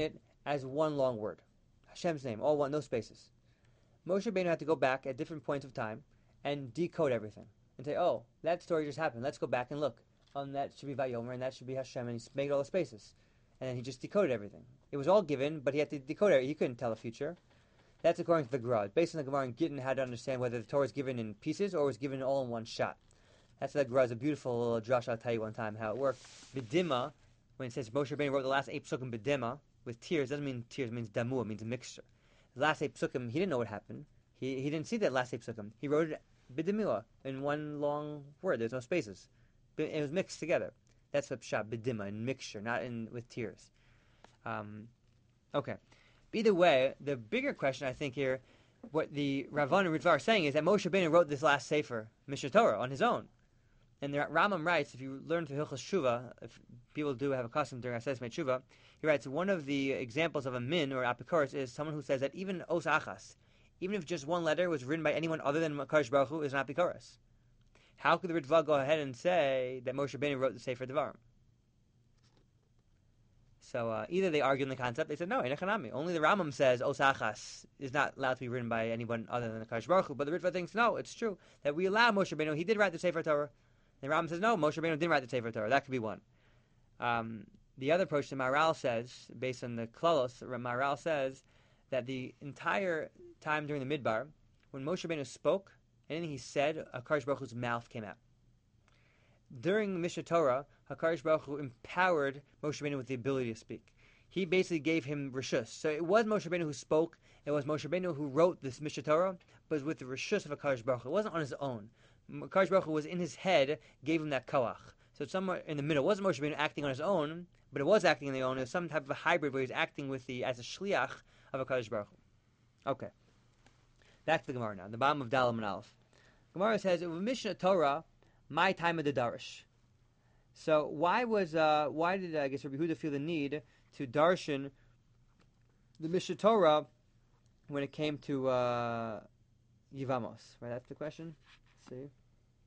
A: as one long word. Hashem's name, all one, no spaces. Moshe Rabbeinu had to go back at different points of time and decode everything and say, oh, that story just happened. Let's go back and look. Um, that should be Vayomer and that should be Hashem, and he made all the spaces. And then he just decoded everything. It was all given, but he had to decode it. He couldn't tell the future. That's according to the Gemara. Based on the Gemara in Gittin, how to understand whether the Torah is given in pieces or was given all in one shot. That's the Gemara. It's a beautiful little drush. I'll tell you one time how it worked. B'dima, when it says Moshe Rabbeinu wrote the last eight psukim b'dima, with tears, doesn't mean tears, it means damu, it means a mixture. The last eight psukim, he didn't know what happened. He he didn't see that last eight psukim. He wrote it b'dimua, in one long word. There's no spaces. It was mixed together. That's the pshat, b'dima, in mixture, not in with tears. Um, okay. But either way, the bigger question I think here, what the Ravan and Ritva are saying is that Moshe Rabbeinu wrote this last sefer, Mishnah Torah, on his own. And the Rambam writes, if you learn through Hilchos Shuvah, if people do have a custom during Aseret Shuvah, he writes, one of the examples of a min or apikoros is someone who says that even os achas, even if just one letter was written by anyone other than Makadosh Baruch Hu, is an apikoros. How could the Ritva go ahead and say that Moshe Rabbeinu wrote the Sefer Devarim? So uh, either they argue in the concept, they said, no, Enechanami. Only the Rambam says os achas is not allowed to be written by anyone other than the Makadosh Baruch Hu, but the Ritva thinks, no, it's true, that we allow Moshe Rabbeinu, he did write the Sefer Torah. The Rambam says, no, Moshe Rabbeinu didn't write the Sefer Torah. That could be one. Um, the other approach, the Maharal says, based on the Klalos, Maharal says that the entire time during the Midbar, when Moshe Rabbeinu spoke, anything he said, HaKadosh Baruch Hu's mouth came out. During Mishnah Torah, HaKadosh Baruch Hu empowered Moshe Rabbeinu with the ability to speak. He basically gave him reshus. So it was Moshe Rabbeinu who spoke, it was Moshe Rabbeinu who wrote this Mishnah Torah, but it was with the reshus of HaKadosh Baruch Hu. It wasn't on his own. HaKadosh Baruch Hu was in his head, gave him that koach. So it's somewhere in the middle. It wasn't Moshe Rabbeinu acting on his own, but it was acting on his own. It was some type of a hybrid where he was acting with the as a shliach of HaKadosh Baruch Hu. Okay. Back to the Gemara now. The bottom of Dalam and Aleph. Gemara says, it was Mishnah Torah, my time of the Darish. So why was uh, why did uh, I guess Rabbi Yehuda feel the need to darshan the Mishnah Torah when it came to uh, Yivamos? Right, that's the question. Let's see.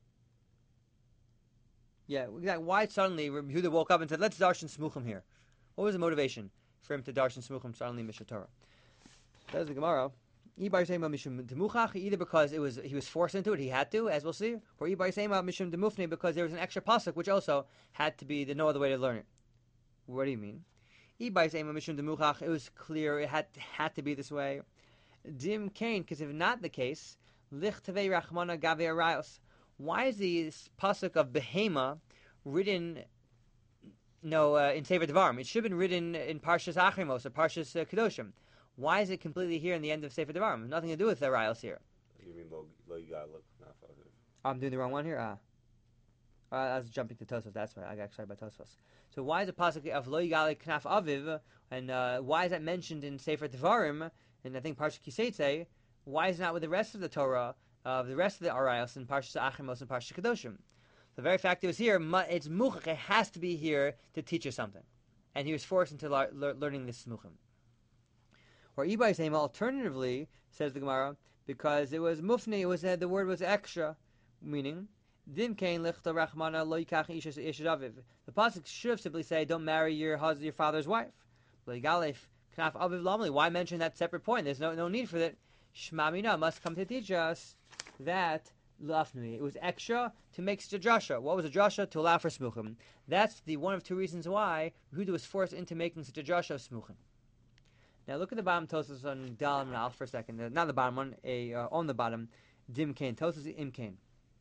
A: Yeah, exactly. Why suddenly Rabbi Yehuda woke up and said, "Let's darshan smuchim here"? What was the motivation for him to darshan smuchim suddenly Mishnah Torah? That's the Gemara. Either because it was he was forced into it, he had to, as we'll see, or mishum demufni, because there was an extra pasuk which also had to be. There's no other way to learn it. What do you mean? It was clear it had had to be this way. Dim kain, because if not the case, lich tevei rachmana gave arayos. Why is the pasuk of behema written? No, uh, in Sefer Devarim. It should have been written in Parshas Achrimos or Parshas uh, Kedoshim. Why is it completely here in the end of Sefer Devarim? Nothing to do with the Rayos here.
D: You mean lo, lo yigal knaf aviv?
A: I'm doing the wrong one here? Ah. Uh, I was jumping to Tosfos, that's right. I got excited by Tosfos. So why is the pasuk of lo yigal knaf aviv, and uh, why is that mentioned in Sefer Devarim, and I think Parsha Kiseitze, why is it not with the rest of the Torah, of uh, the rest of the Arayos in Parshas Achrimos and Parshas Kedoshim? The very fact it was here, it's muchach, it has to be here to teach us something. And he was forced into la- le- learning this smuchim. Or Ibai saying alternatively, says the Gemara, because it was mufni, it was uh, the word was extra, meaning dim kain lichta rachmana lo yikach isha isha aviv. The pasuk should have simply say, don't marry your husband, your father's wife. Lo yigalef knaf aviv lamli. Why mention that separate point? There's no no need for that. Shmamina must come to teach us that lafnui. It was extra to make such a drasha. What was a drasha? To allow for smuchim. That's the one of two reasons why Yehuda was forced into making such a drasha of smuchim. Now look at the bottom Tosfos on Dalam and Aleph for a second. Uh, not the bottom one, a uh, on the bottom, Dim Kain. Tosfos Im Kain.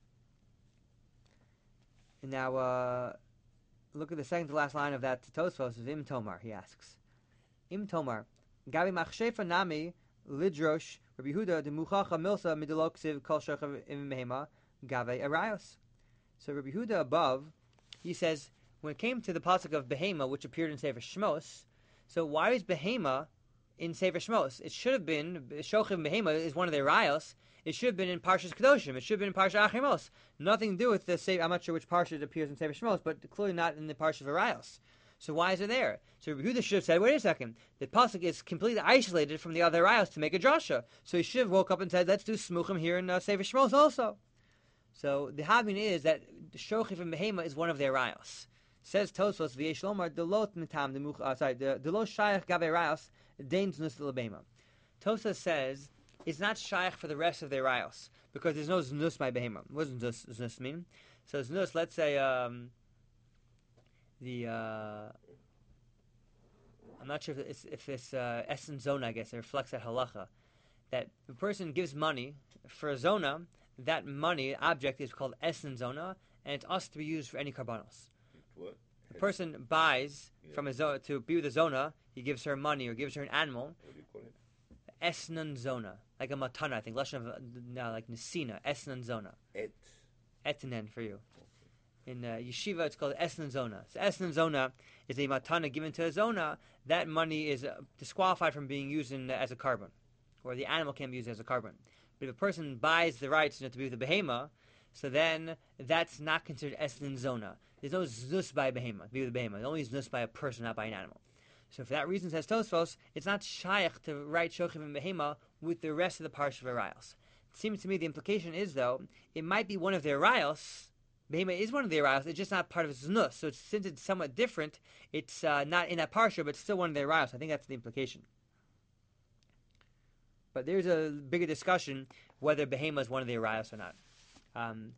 A: And now uh, look at the second to last line of that Tosfos of Im Tomar. He asks, Im Tomar, Gabi Machshefa Nami Lidrosh Rabbi Yehuda de Muchacha Milsa Midaloksiv Kol Shechav Im Mehema Gave Arayos. So Rabbi Yehuda above, he says when it came to the pasuk of Behema, which appeared in Sefer Shmos, so why is Behema in Sefer Shmos? It should have been, Shochim Behema is one of their rayos. It should have been in Parshas Kedoshim. It should have been in Parshas Achrimos. Nothing to do with the Sefer, I'm not sure which Parsha it appears in Sefer Shmos, but clearly not in the Parshas of Rayos. So why is it there? So Rabbi Yehuda should have said, wait a second, the pasuk is completely isolated from the other rayos to make a drasha. So he should have woke up and said, let's do smuchim here in uh, Sefer Shmos also. So the having is that Shochim and Behema is one of their rayos. Says Tosfos, V'yesh lomar delot mitam demuch. Uh, sorry, the delot shayach gabe rayos Dain znus l'beima. Tosa says it's not shaykh for the rest of their rayos because there's no znus by behema. What does znus, znus mean? So znus, let's say um, the uh, I'm not sure if it's, if it's uh, Essen zona, I guess it reflects that halacha that the person gives money for a zona. That money object is called Essen zona, and it's us to be used for any karbanos.
B: What?
A: The person buys
B: Yeah.
A: from a zona to be with a zona. He gives her money or gives her an animal.
B: What do you call it?
A: Esnan zona, like a matana, I think. Lashon of no, like nesina. Esnan zona.
B: Et.
A: Etinen for you. In uh, yeshiva, it's called esnan zona. So esnan zona is a matana given to a zona. That money is uh, disqualified from being used in, uh, as a carbon, or the animal can't be used as a carbon. But if a person buys the rights, you know, to be with the behema, so then that's not considered esnan zona. There's no znus by behema, to be with the behema. There's only znus by a person, not by an animal. So for that reason, says Tosfos, it's not shaykh to write shochiv and behema with the rest of the parsha of rayos. It seems to me the implication is, though, it might be one of their rayos. Behema is one of their rayos, it's just not part of znus. So it's, since it's somewhat different, it's uh, not in that parsha, but it's still one of their rayos. I think that's the implication. But there's a bigger discussion whether behema is one of their rayos or not. Um,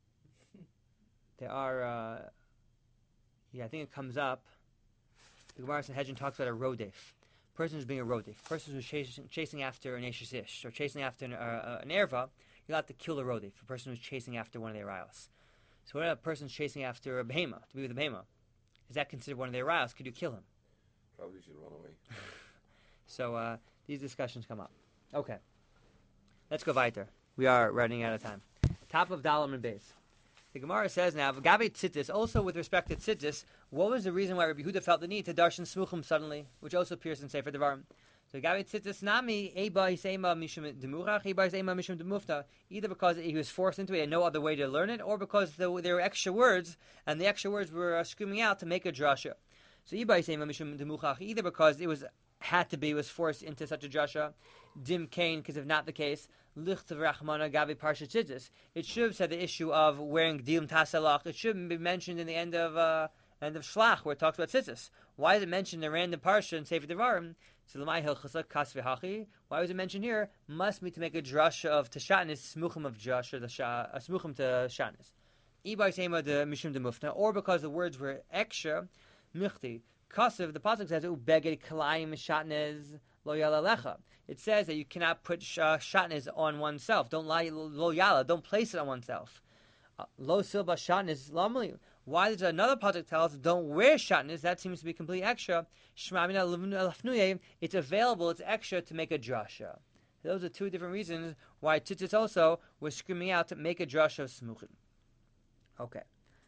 A: there are, uh, yeah, I think it comes up. The Gemara Sanhedrin talks about a rodef. Person who's being a rodef. Person who's chasing, chasing after an eshes ish or chasing after an, uh, an erva, you're allowed to kill a rodef. A person who's chasing after one of their rayos. So when a person's chasing after a behema, to be with a behema, is that considered one of their rayos? Could you kill him?
B: Probably should run away.
A: So uh, these discussions come up. Okay. Let's go weiter. We are running out of time. Top of Dalam and base. The Gemara says now, Gabi Tzitzis, also with respect to Tzitzis, what was the reason why Rabbi Yehuda felt the need to darshan smuchim suddenly, which also appears in Sefer Devarim? So Gabi Tzitzis nami, Eba Hisema Mishum Demurach, Eba Hisema Mishum Demufta, either because he was forced into it and no other way to learn it, or because there were extra words, and the extra words were uh, screaming out to make a drasha. So Eba Hisema Mishum Demurach, either because it was had to be, was forced into such a drasha, Dim Kain, because if not the case, Lichtav Rachmana Gabi Parsha Tzitzis. It should have said the issue of wearing Dilim Tasalach. It should be mentioned in the end of uh, end of Shlach, where it talks about Tzitzis. Why is it mentioned in a random Parsha in Sefer Devarim? So Lamai Hilchasa Kas V'Hachi. Why was it mentioned here? Must be to make a drasha of Tashatnis, Smuchim of drasha, the uh, Smuchim to Shatnis. Ibai Sema de Mishum de Mufna, or because the words were extra, Michti. Kasev, the pasuk says, "Ubeged Kalayim Shatnez Lo Yala Lecha." It says that you cannot put sh- uh, shatnez on oneself. Don't lie lo yala. Don't place it on oneself. Uh, lo silba shatnez lamli. Why does another pasuk tell us don't wear shatnez? That seems to be completely extra. Shmamina lefnuye. It's available. It's extra to make a drasha. Those are two different reasons why Tzitzis also was screaming out to make a drasha of smuchim. Okay.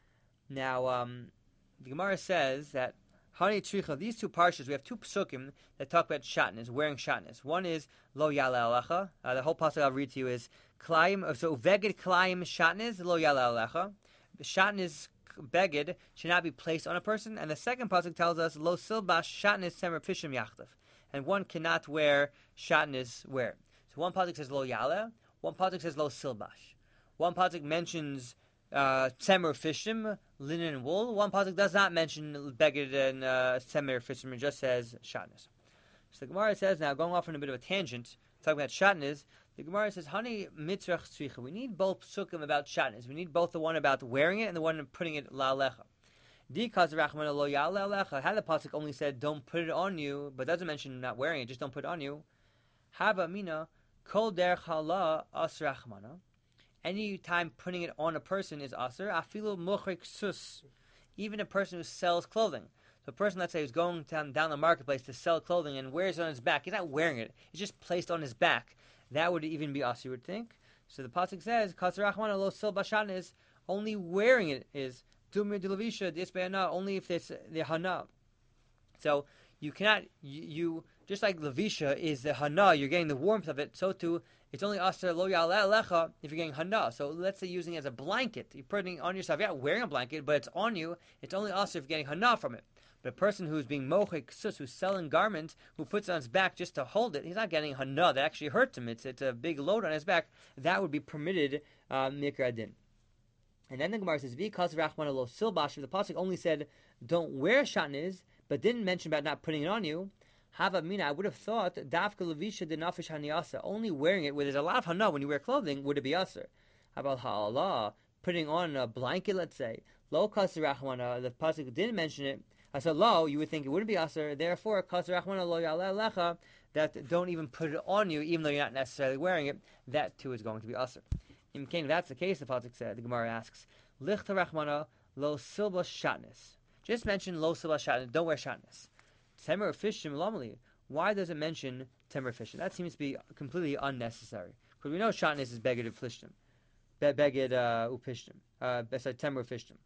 A: Now um, the Gemara says that. Hani Tricha, these two parshas, we have two psukim that talk about shatnez, wearing shatnez. One is Lo Yala Alecha. Uh, the whole pasuk I'll read to you is Klayim, so Veged Klayim Shatnez, Lo Yala Alecha. Shatnez, beged, should not be placed on a person. And the second pasuk tells us Lo Silbash Shatnez Semer Pishim Yachtav. And one cannot wear shatnez where. So one pasuk says Lo Yala, one pasuk says Lo Silbash. One pasuk mentions Uh, Tzemer Fishim, linen and wool. One pasuk does not mention beged and uh, Tzemer Fishim, it just says shatnez. So the Gemara says, now going off on a bit of a tangent, talking about shatnez, the Gemara says, Hani mitzrach tzricha. We need both psukim about shatnez. We need both the one about wearing it and the one putting it la'alecha. Dikaz rachmana lo ya'ale alecha. Had the pasuk only said, don't put it on you, but doesn't mention not wearing it, just don't put it on you. Haba mina, kol derech hala as rachmana. Any time putting it on a person is aser. Afilu mochrik sus. Even a person who sells clothing. So a person, let's say, who's going down, down the marketplace to sell clothing and wears it on his back. He's not wearing it. It's just placed on his back. That would even be aser, you would think. So the pasuk says, Kasarachmana lo sil bashan is only wearing it is dumir dilavisha disbayana, only if it's the hana. So you cannot, you, you just like lavisha is the hana, you're getting the warmth of it, so too, it's only aser lo ya'aleh alecha if you're getting hana. So let's say using it as a blanket. You're putting it on yourself. You're not wearing a blanket, but it's on you. It's only aser if you're getting hana from it. But a person who's being mochik sus, who's selling garments, who puts it on his back just to hold it, he's not getting hana. That actually hurts him. It's it's a big load on his back. That would be permitted mikra adin. And then the Gemara says, "V'kas rachmana lo silbash." If the pasuk only said, "Don't wear shatnez," but didn't mention about not putting it on you, Hava mina, I would have thought dafka levisha de nafish haniasa. Only wearing it where there's a lot of hana when you wear clothing would it be aser? How about ha'ala, putting on a blanket, let's say. Lo kasir rachmana, the pasuk didn't mention it. I said lo, you would think it wouldn't be aser. Therefore, kasir rachmana lo yaleh lecha, that don't even put it on you, even though you're not necessarily wearing it. That too is going to be aser. In case that's the case, the pasuk said, the Gemara asks, lichta rachmana lo silba shatnis. Just mention lo silba shatnis. Don't wear shatnis. Temer fishim lamali. Why does it mention temer fishim? That seems to be completely unnecessary. Because we know shatnis is beged flishtim. Be- beged uh, upishtim. Uh, sorry, temer fishtim.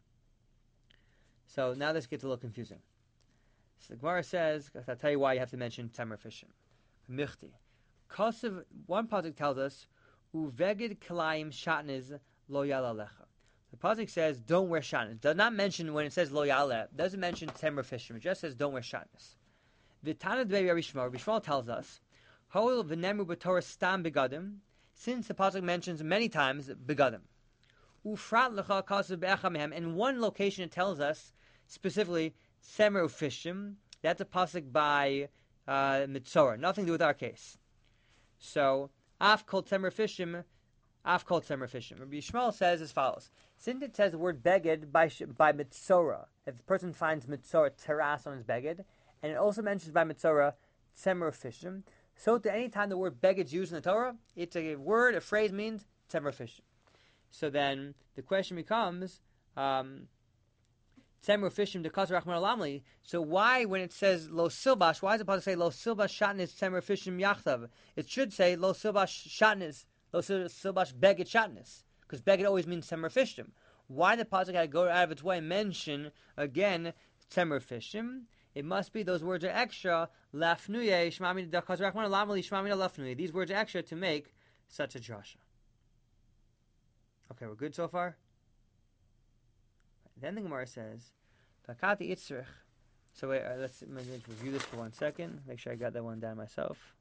A: So now this gets a little confusing. So the Gemara says, I'll tell you why you have to mention temer fishim. Michti. Kosev, one pasuk tells us, uveged kalayim shatnis lo yala lecha. The pasuk says, don't wear shatnis. It does not mention when it says lo yala. It doesn't mention temer fishim. It just says, don't wear shatnis. V'tana dvei Rabbi Shmuel. Rabbi Shmuel tells us, Hoil v'nemru b'torah stam begadim, since the pasuk mentions many times begadim. Ufrat lecha kasev be'echa mehem. In one location it tells us, specifically, semer ufishim. That's a pasuk by uh, Mitzorah. Nothing to do with our case. So, af kol temer fishim, af kol temer fishim. Rabbi Shmuel says as follows. Since it says the word beged by, by Mitzorah, if the person finds Mitzorah teras on his beged, and it also mentions by Mitzorah temer fishim, so to any time the word beged is used in the Torah, it's a word, a phrase means temer fishim. So then the question becomes, um, temer fishim de kasar rachman alamli. So why, when it says lo silbash, why is it supposed to say lo silbash shatnis temer fishim yachtav? It should say lo silbash shatnis, lo silbash beged shatnis, because beged always means temer fishim. Why the pasuk had to go out of its way and mention again temer fishim? It must be those words are extra. Lafnuye shmami de kasar rachman alamli shmami lafnuye. These words are extra to make such a drasha. Okay, we're good so far? Then the Gemara says, Takati itzrich. So wait, uh, let's, let's review this for one second. Make sure I got that one down myself.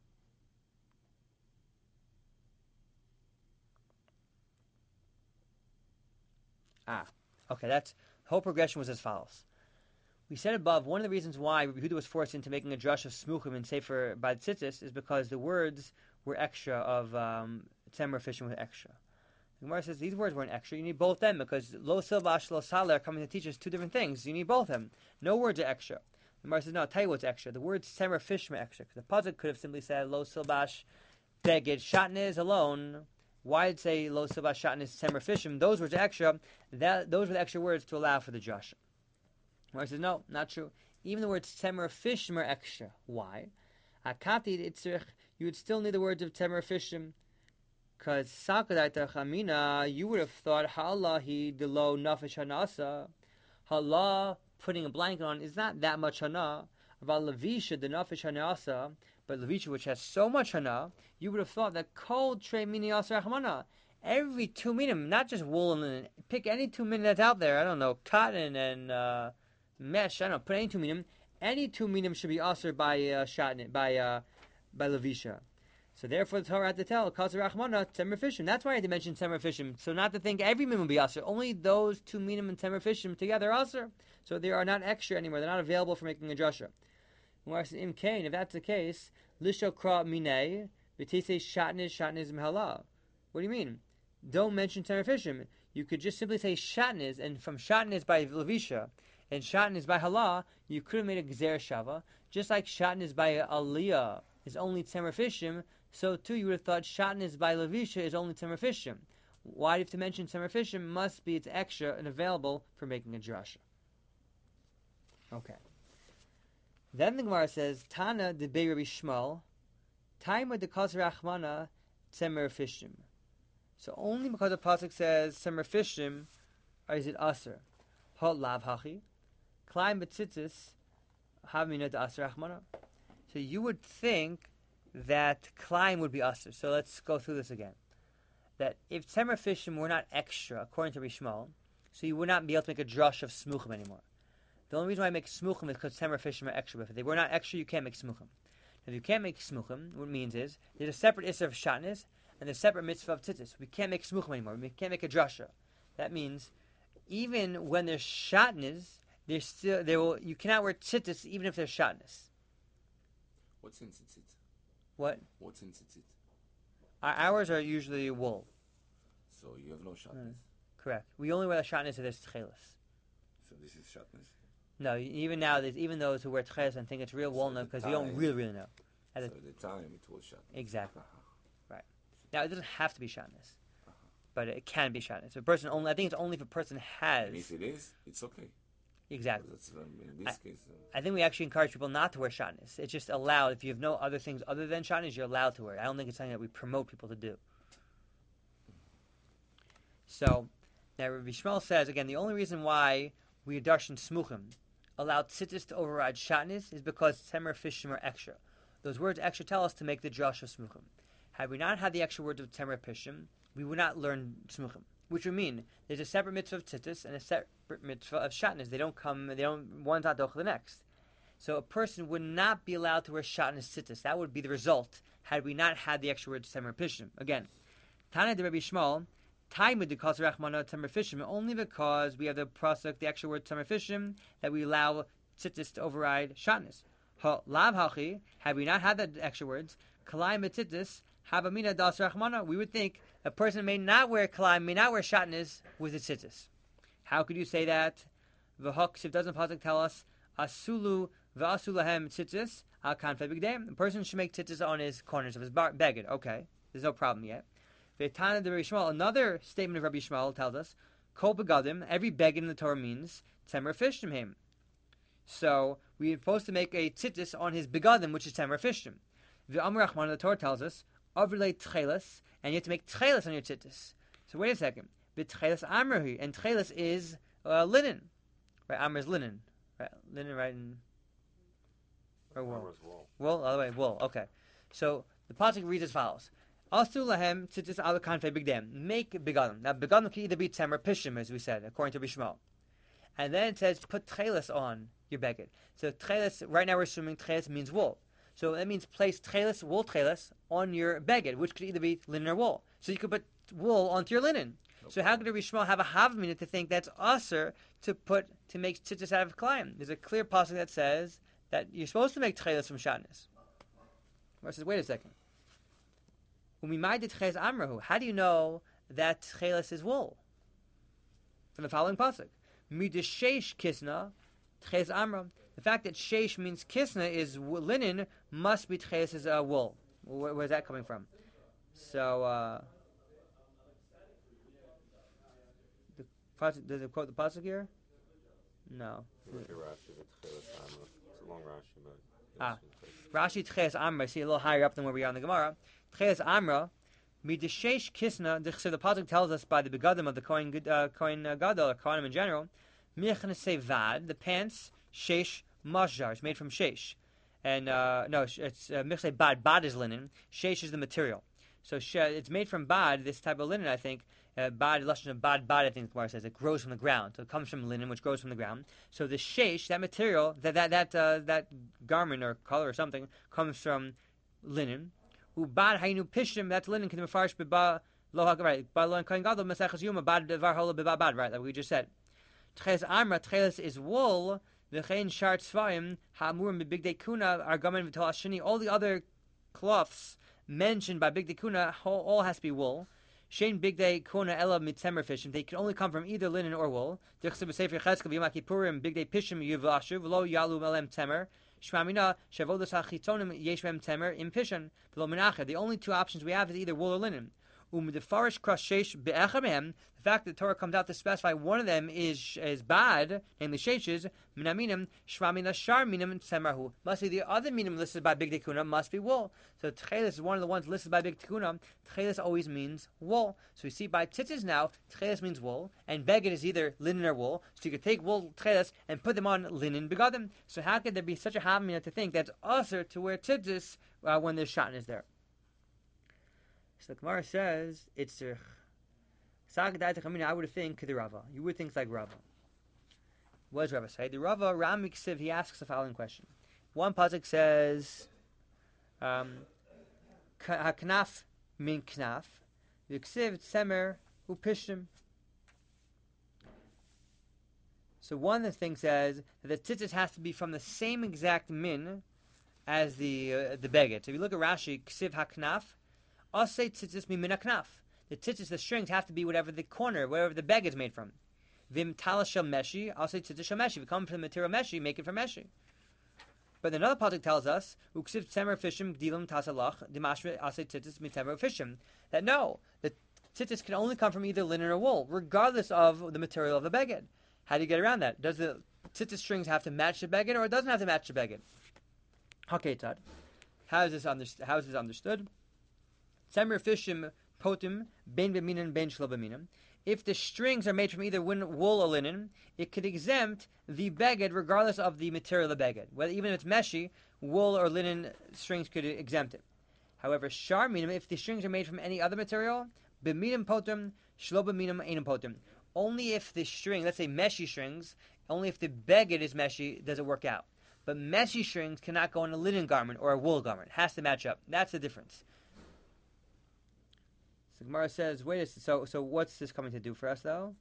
A: Ah, okay, that's, the whole progression was as follows. We said above, one of the reasons why Yehuda was forced into making a drush of smuchim and sefer by tzitzis is because the words were extra of um, temer fishim with extra. The Gemara says these words weren't extra. You need both them because lo silvash lo saler are coming to teach us two different things. You need both them. No words are extra. The Gemara says no. I'll tell you what's extra. The words temer fishim are extra. Because the pasuk could have simply said lo silvash beged shatnez alone. Why did it say lo silvash shatnez temer fishim? Those words are extra. That those were the extra words to allow for the drasha. The Gemara says no, not true. Even the words temer fishim are extra. Why? Akati itzrich. You would still need the words of temer fishim. Because sakadaita chamina, you would have thought halahi delo nafesh hanasa. Hala, putting a blanket on, is not that much hana. About levisha the nafesh hanasa, but levisha which has so much hana, you would have thought that kol tre mini asa rachmana. Every two minim, not just wool and linen. Pick any two minim that's out there. I don't know, cotton and uh, mesh. I don't know. Put any two minim. Any two minim should be aser by uh, shatnit, by uh, by levisha. So therefore, the Torah had to tell Kasar Rachmana temer fishim. That's why I had to mention temer fishim. So not to think every min will be aser. Only those two minim and temer fishim together are aser. So they are not extra anymore. They're not available for making a drasha. Im kain, if that's the case, lisho kra minei v'tisei shatniz shatniz mhala. What do you mean? Don't mention temer fishim. You could just simply say shatniz, and from shatniz by levisha and shatniz by hala, you could have made a gzer shava. Just like shatniz by aliyah is only temer fishim. So too, you would have thought shatnez by levisha is only temer fishim. Why do you have to mention temer fishim? Must be it's extra and available for making a drasha. Okay. Then the Gemara says, Tana de Bei Rabbi Shmuel, Taima de Kasar Rachmana temer fishim. So only because the pasuk says temer fishim, is it aser? Hot lav hachi, climb betzitzis, havmina de aser rachmana. So you would think that climb would be aser. So let's go through this again. That if temer fishim were not extra, according to Rishmal, so you would not be able to make a drush of smuchim anymore. The only reason why I make smuchim is because temer fishim are extra. But if they were not extra, you can't make smuchim. If you can't make smuchim, what it means is there's a separate issur of shatnez and a separate mitzvah of tzitzis. We can't make smuchim anymore. We can't make a drasha. That means even when there's shatnez, there's still there will you cannot wear tzitzis even if there's shatnez.
B: What's in tzitzit?
A: What?
B: What's in tzitzit?
A: Our hours are usually wool.
B: So you have no shatnez.
A: Mm. Correct. We only wear the shatnez if there's tchelis.
B: So this is shatnez.
A: No, even now, there's even those who wear tchelis and think it's real
B: So
A: walnut
B: at the
A: because you don't
B: time-
A: really, really know.
B: So
A: At
B: at
A: the-
B: the time it was shatnez.
A: Exactly.
B: Uh-huh.
A: Right. Now, it doesn't have to be shatnez,
B: Uh-huh.
A: but it can be shatnez. So a person only, I think it's only if a person has.
B: And if it is, it's okay.
A: Exactly.
B: That's, um, in this case, uh,
A: I think we actually encourage people not to wear shatnez. It's just allowed. If you have no other things other than shatnez, you're allowed to wear it. I don't think it's something that we promote people to do. So, now Rabbi Shmuel says, again, the only reason why we darshan smuchim allow tzitzis to override shatnez is because temer fishim are extra. Those words extra tell us to make the drush of smuchim. Had we not had the extra words of temer fishim, we would not learn smuchim. Which would mean there's a separate mitzvah of tzitzis and a separate mitzvah of shatnez. They don't come. They don't. One's not doch the next. So a person would not be allowed to wear shatnez tzitzis. That would be the result had we not had the extra words temer fishim. Again, Tana de Rabbi Shmuel. Time with the cause rachmana temer fishim only because we have the prosuk, the extra word temer fishim, that we allow tzitzis to override shatnez. Ha lav hachi, had we not had the extra words, kalai metzitzis, havamina das rachmana, we would think a person may not wear kalai, may not wear shatnez with the tzitzis. How could you say that? V'hok, if doesn't pasuk tell us, asulu v'asulahem tzitzis, al kanfei b'gdeim. A person should make tzitzis on his corners of his bar- beged. Okay, there's no problem yet. V'tana de Rabbi Shmuel, another statement of Rabbi Shmuel tells us, kol begadim, every beged in the Torah means temer fishim him. So we're supposed to make a tzitzis on his begadim, which is temer fishim. V'amar Rachman, the Torah tells us, avrei tchelis, and you have to make tchelis on your tzitzis. So wait a second, v'tchelis amrahi, and tchelis is uh, linen, right? Amr is linen, right? Linen, right? In, or wool?
D: Armor's wool.
A: Wool, all the way, wool. Okay. So the pasuk reads as follows. Asu lahem tzitzis ala kanfei bigdam. Make begadim. Now begadim can either be temer pishim, as we said, according to Bishmal. And then it says put tchelis on your beged. So tchelis, right now we're assuming tchelis means wool. So that means place tchelis, wool tchelis, on your beged, which could either be linen or wool. So you could put wool onto your linen. No so problem. How could a Bishmal have a havamina to think that's usher to put to make tzitzis out of kleim? There's a clear pasuk that says that you're supposed to make tchelis from shatnez. Or says, wait a second. How do you know that tchelis is wool? From the following pasuk, midesheish kisna tchelis amra. The fact that sheish means kisna is linen must be tchelis is uh, wool. Where, where's that coming from? So, uh, the pasuk, does it quote the pasuk here? No.
D: Rashi, but tchelis amra. It's a long Rashi, but
A: ah, Rashi tchelis amra. See a little higher up than where we are in the Gemara. Tchelis Amra, mideshesh kisna. The pasuk tells us by the begadim of the Kohen uh, Kohen uh, Gadol or Kohanim in general. Michnasei vad, the pants shesh mashjar is made from shesh, and uh, no, it's uh, michnasei bad. Bad is linen. Shesh is the material. So sh- it's made from bad. This type of linen, I think. Uh, bad, lashon of bad, bad. I think the Gemara says it grows from the ground. So it comes from linen, which grows from the ground. So the shesh, that material, that that that uh, that garment or color or something, comes from linen. Ubad haynu pishim, that's linen can be mafarish beba lohak, right? Balon kohen gadol mesachas yuma bad devar hola beba bad, right? That we just said. Tcheles amra, tcheles is wool. V'chein shar tzvaim ha'amurim b'bigdei kuna argamen v'tol hashini. All the other cloths mentioned by bigdei kuna all, all has to be wool. Shein bigdei kuna ela mitzemer fishim. They can only come from either linen or wool. Dichseb b'sefer Cheskel v'yom ha'kippurim bigdei pishim yuvlashu v'lo yalu melem temer. Shmamina shavodas hachitonim yesh mem temer im pishan v'lo menacher. The only two options we have is either wool or linen. Umidefarish cross sheish be'echamehem. The fact that the Torah comes out to specify one of them is is bad, namely sheishes, minaminim shmamina shar minim temerhu. Must be the other minim listed by Big Tikuna must be wool. So tchelis is one of the ones listed by Big Tikuna. Tchelis always means wool. So we see by tzitzis now, tchelis means wool, and beged is either linen or wool. So you could take wool tchelis and put them on linen begadim. So how could there be such a havamina to think that's usher to wear tzitzis uh, when there's shatnez there? So the Gemara says it's uh, I would think the Rava. You would think like Rava. What does Rava say? The Rava Ram Miksiv, he asks the following question. One pasuk says, um, "Haknaf min knaf, v'ksiv tzemer upishim." So one of the things says that the tzitzis has to be from the same exact min as the uh, the beged. So if you look at Rashi, ksiv haknaf, asay tzitzis mimin haknaf. The tzitzis, the strings, have to be whatever the corner, whatever the beged is made from. Vim talashel meshi, asay tzitzis shel meshi. If you come from the material meshi, make it from meshi. But another pasuk tells us, uksiv tzemer fishim gdilim tasalach dimashre asay tzitzis mitemer fishim, that no, the tzitzis can only come from either linen or wool, regardless of the material of the beged. How do you get around that? Does the tzitzis strings have to match the beged, or it doesn't have to match the beged? Haketad. How is this understood? How is this understood? Tzemer fishim potim ben b'minim ben shlo b'minim. If the strings are made from either wool or linen, it could exempt the beged regardless of the material of the beged. Whether even if it's meshi, wool or linen strings could exempt it. However, shar minim, if the strings are made from any other material, b'minim potim shlo b'minim einim potim. Only if the string, let's say meshi strings, only if the beged is meshi does it work out. But meshi strings cannot go in a linen garment or a wool garment. It has to match up. That's the difference. So Gemara says, wait a second, so so what's this coming to do for us though?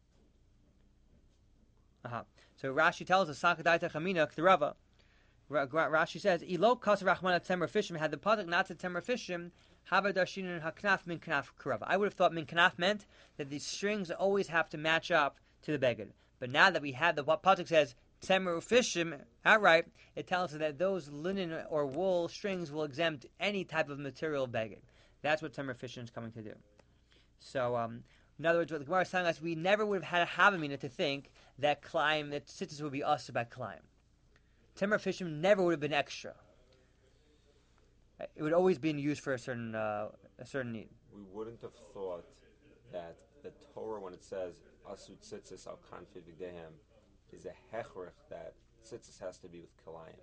A: Uh-huh. So Rashi tells us, Sakadaita Chamina K'terava. Rashi says, Ilo kas rachman tzemer fishim, had the pasuk not to tzemer fishim, hava darshin haknaf min knaf k'rava. I would have thought min knaf meant that the strings always have to match up to the beged. But now that we have the pasuk says tzemer fishim outright, it tells us that those linen or wool strings will exempt any type of material beged. That's what tzemer fishim is coming to do. So, um, in other words, what the Gemara is telling us, we never would have had a havamina to think that climb, that tzitzis would be us by climb. Tzemer fishim never would have been extra. It would always be used for a certain uh, a certain need.
D: We wouldn't have thought that the Torah, when it says asu tzitzis al kanfi v'gehem, is a hechrich that tzitzis has to be with kalayim.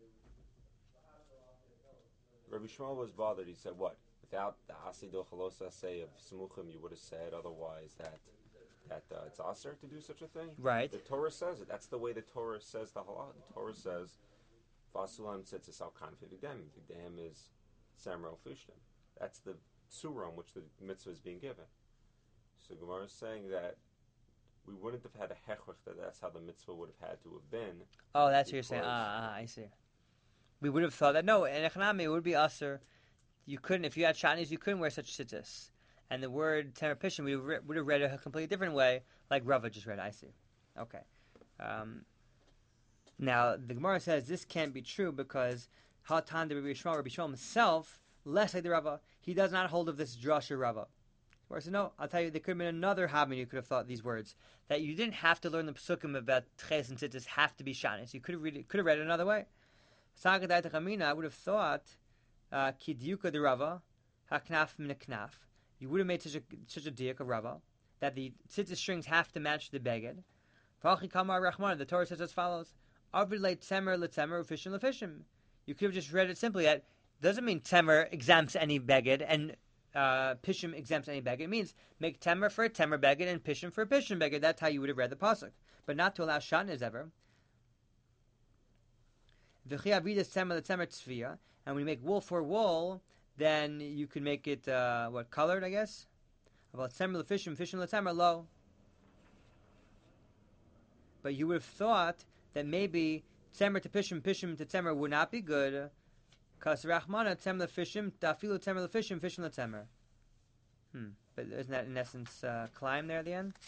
D: Rabbi Shmuel was bothered. He said, "What? Without the asido chalosa say of smuchim, you would have said otherwise that that uh, it's aser to do such a thing."
A: Right.
D: The Torah says it. That's the way the Torah says the halach. The Torah says vasulam tzitzis al kanfi v'gehem. V'gehem is samro fishtim. That's the surah on which the mitzvah is being given. So Gemara is saying that we wouldn't have had a hechrich that that's how the mitzvah would have had to have been.
A: Oh, that's what you're saying. Ah, ah, I see. We would have thought that no, in Echanami it would be aser. You couldn't, if you had shatnez, you couldn't wear such tzitzis. And the word Temer Pishim, we would have read it a completely different way, like Rava just read. I see. Okay. Um, now the Gemara says this can't be true because Hatan the Rabbi Yishmael, Rabbi Yishmael himself, less like the Rava, he does not hold of this drasha Rava. Gemara says no. I'll tell you, there could have been another habit you could have thought these words that you didn't have to learn the psukim about Tches and tzitzis have to be shatnez. You could have read it, could have read it another way. Sagadai Chamina, I would have thought Kidyuka the Rava, Haknaf min knaf. You would have made such a such a diak of Rava that the tzitzis strings have to match the beged. V'achi kamar Rachman. The Torah says as follows: Avilei tzemer letzemer ufishim lefishim. You could have just read it simply. That doesn't mean tzemer exempts any beged and uh, pishim exempts any beged. It means make temer for a temer beged and pishim for a pishim beged. That's how you would have read the pasuk, but not to allow shatnez ever. V'chi avidas tzemer letzemer tzvia. And when you make wool for wool, then you can make it, uh, what, colored, I guess? About tzemer lefishim, fishim letzemer lo. But you would have thought that maybe tzemer to pishim, pishim to tzemer would not be good. Because rachmana, tzemer lefishim, tafilu tzemer lefishim, fishim letzemer. Hmm. But isn't that in essence uh, climb there at the end?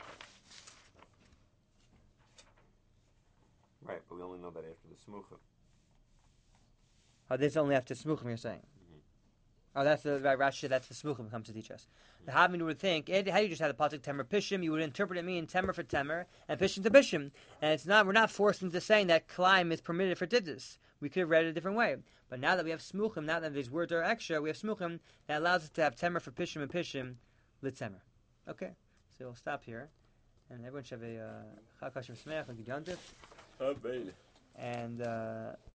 D: Right, but we only know that after the smuchah.
A: Oh, this only after smuchim, you're saying? Mm-hmm. Oh, that's the right Rashi. That's the smuchim comes to teach us. Mm-hmm. The Havmin would think, how do you just have the pasuk temer pishim? You would interpret it mean temer for temer and pishim to pishim, and it's not. We're not forced into saying that climb is permitted for tzitzis. We could have read it a different way. But now that we have smuchim, now that these words are extra, we have smuchim that allows us to have temer for pishim and pishim litzemer. Okay, so we'll stop here, and everyone should have a chag kosher v'sameach like Yontif.
D: Oh, baby.
A: And. Uh,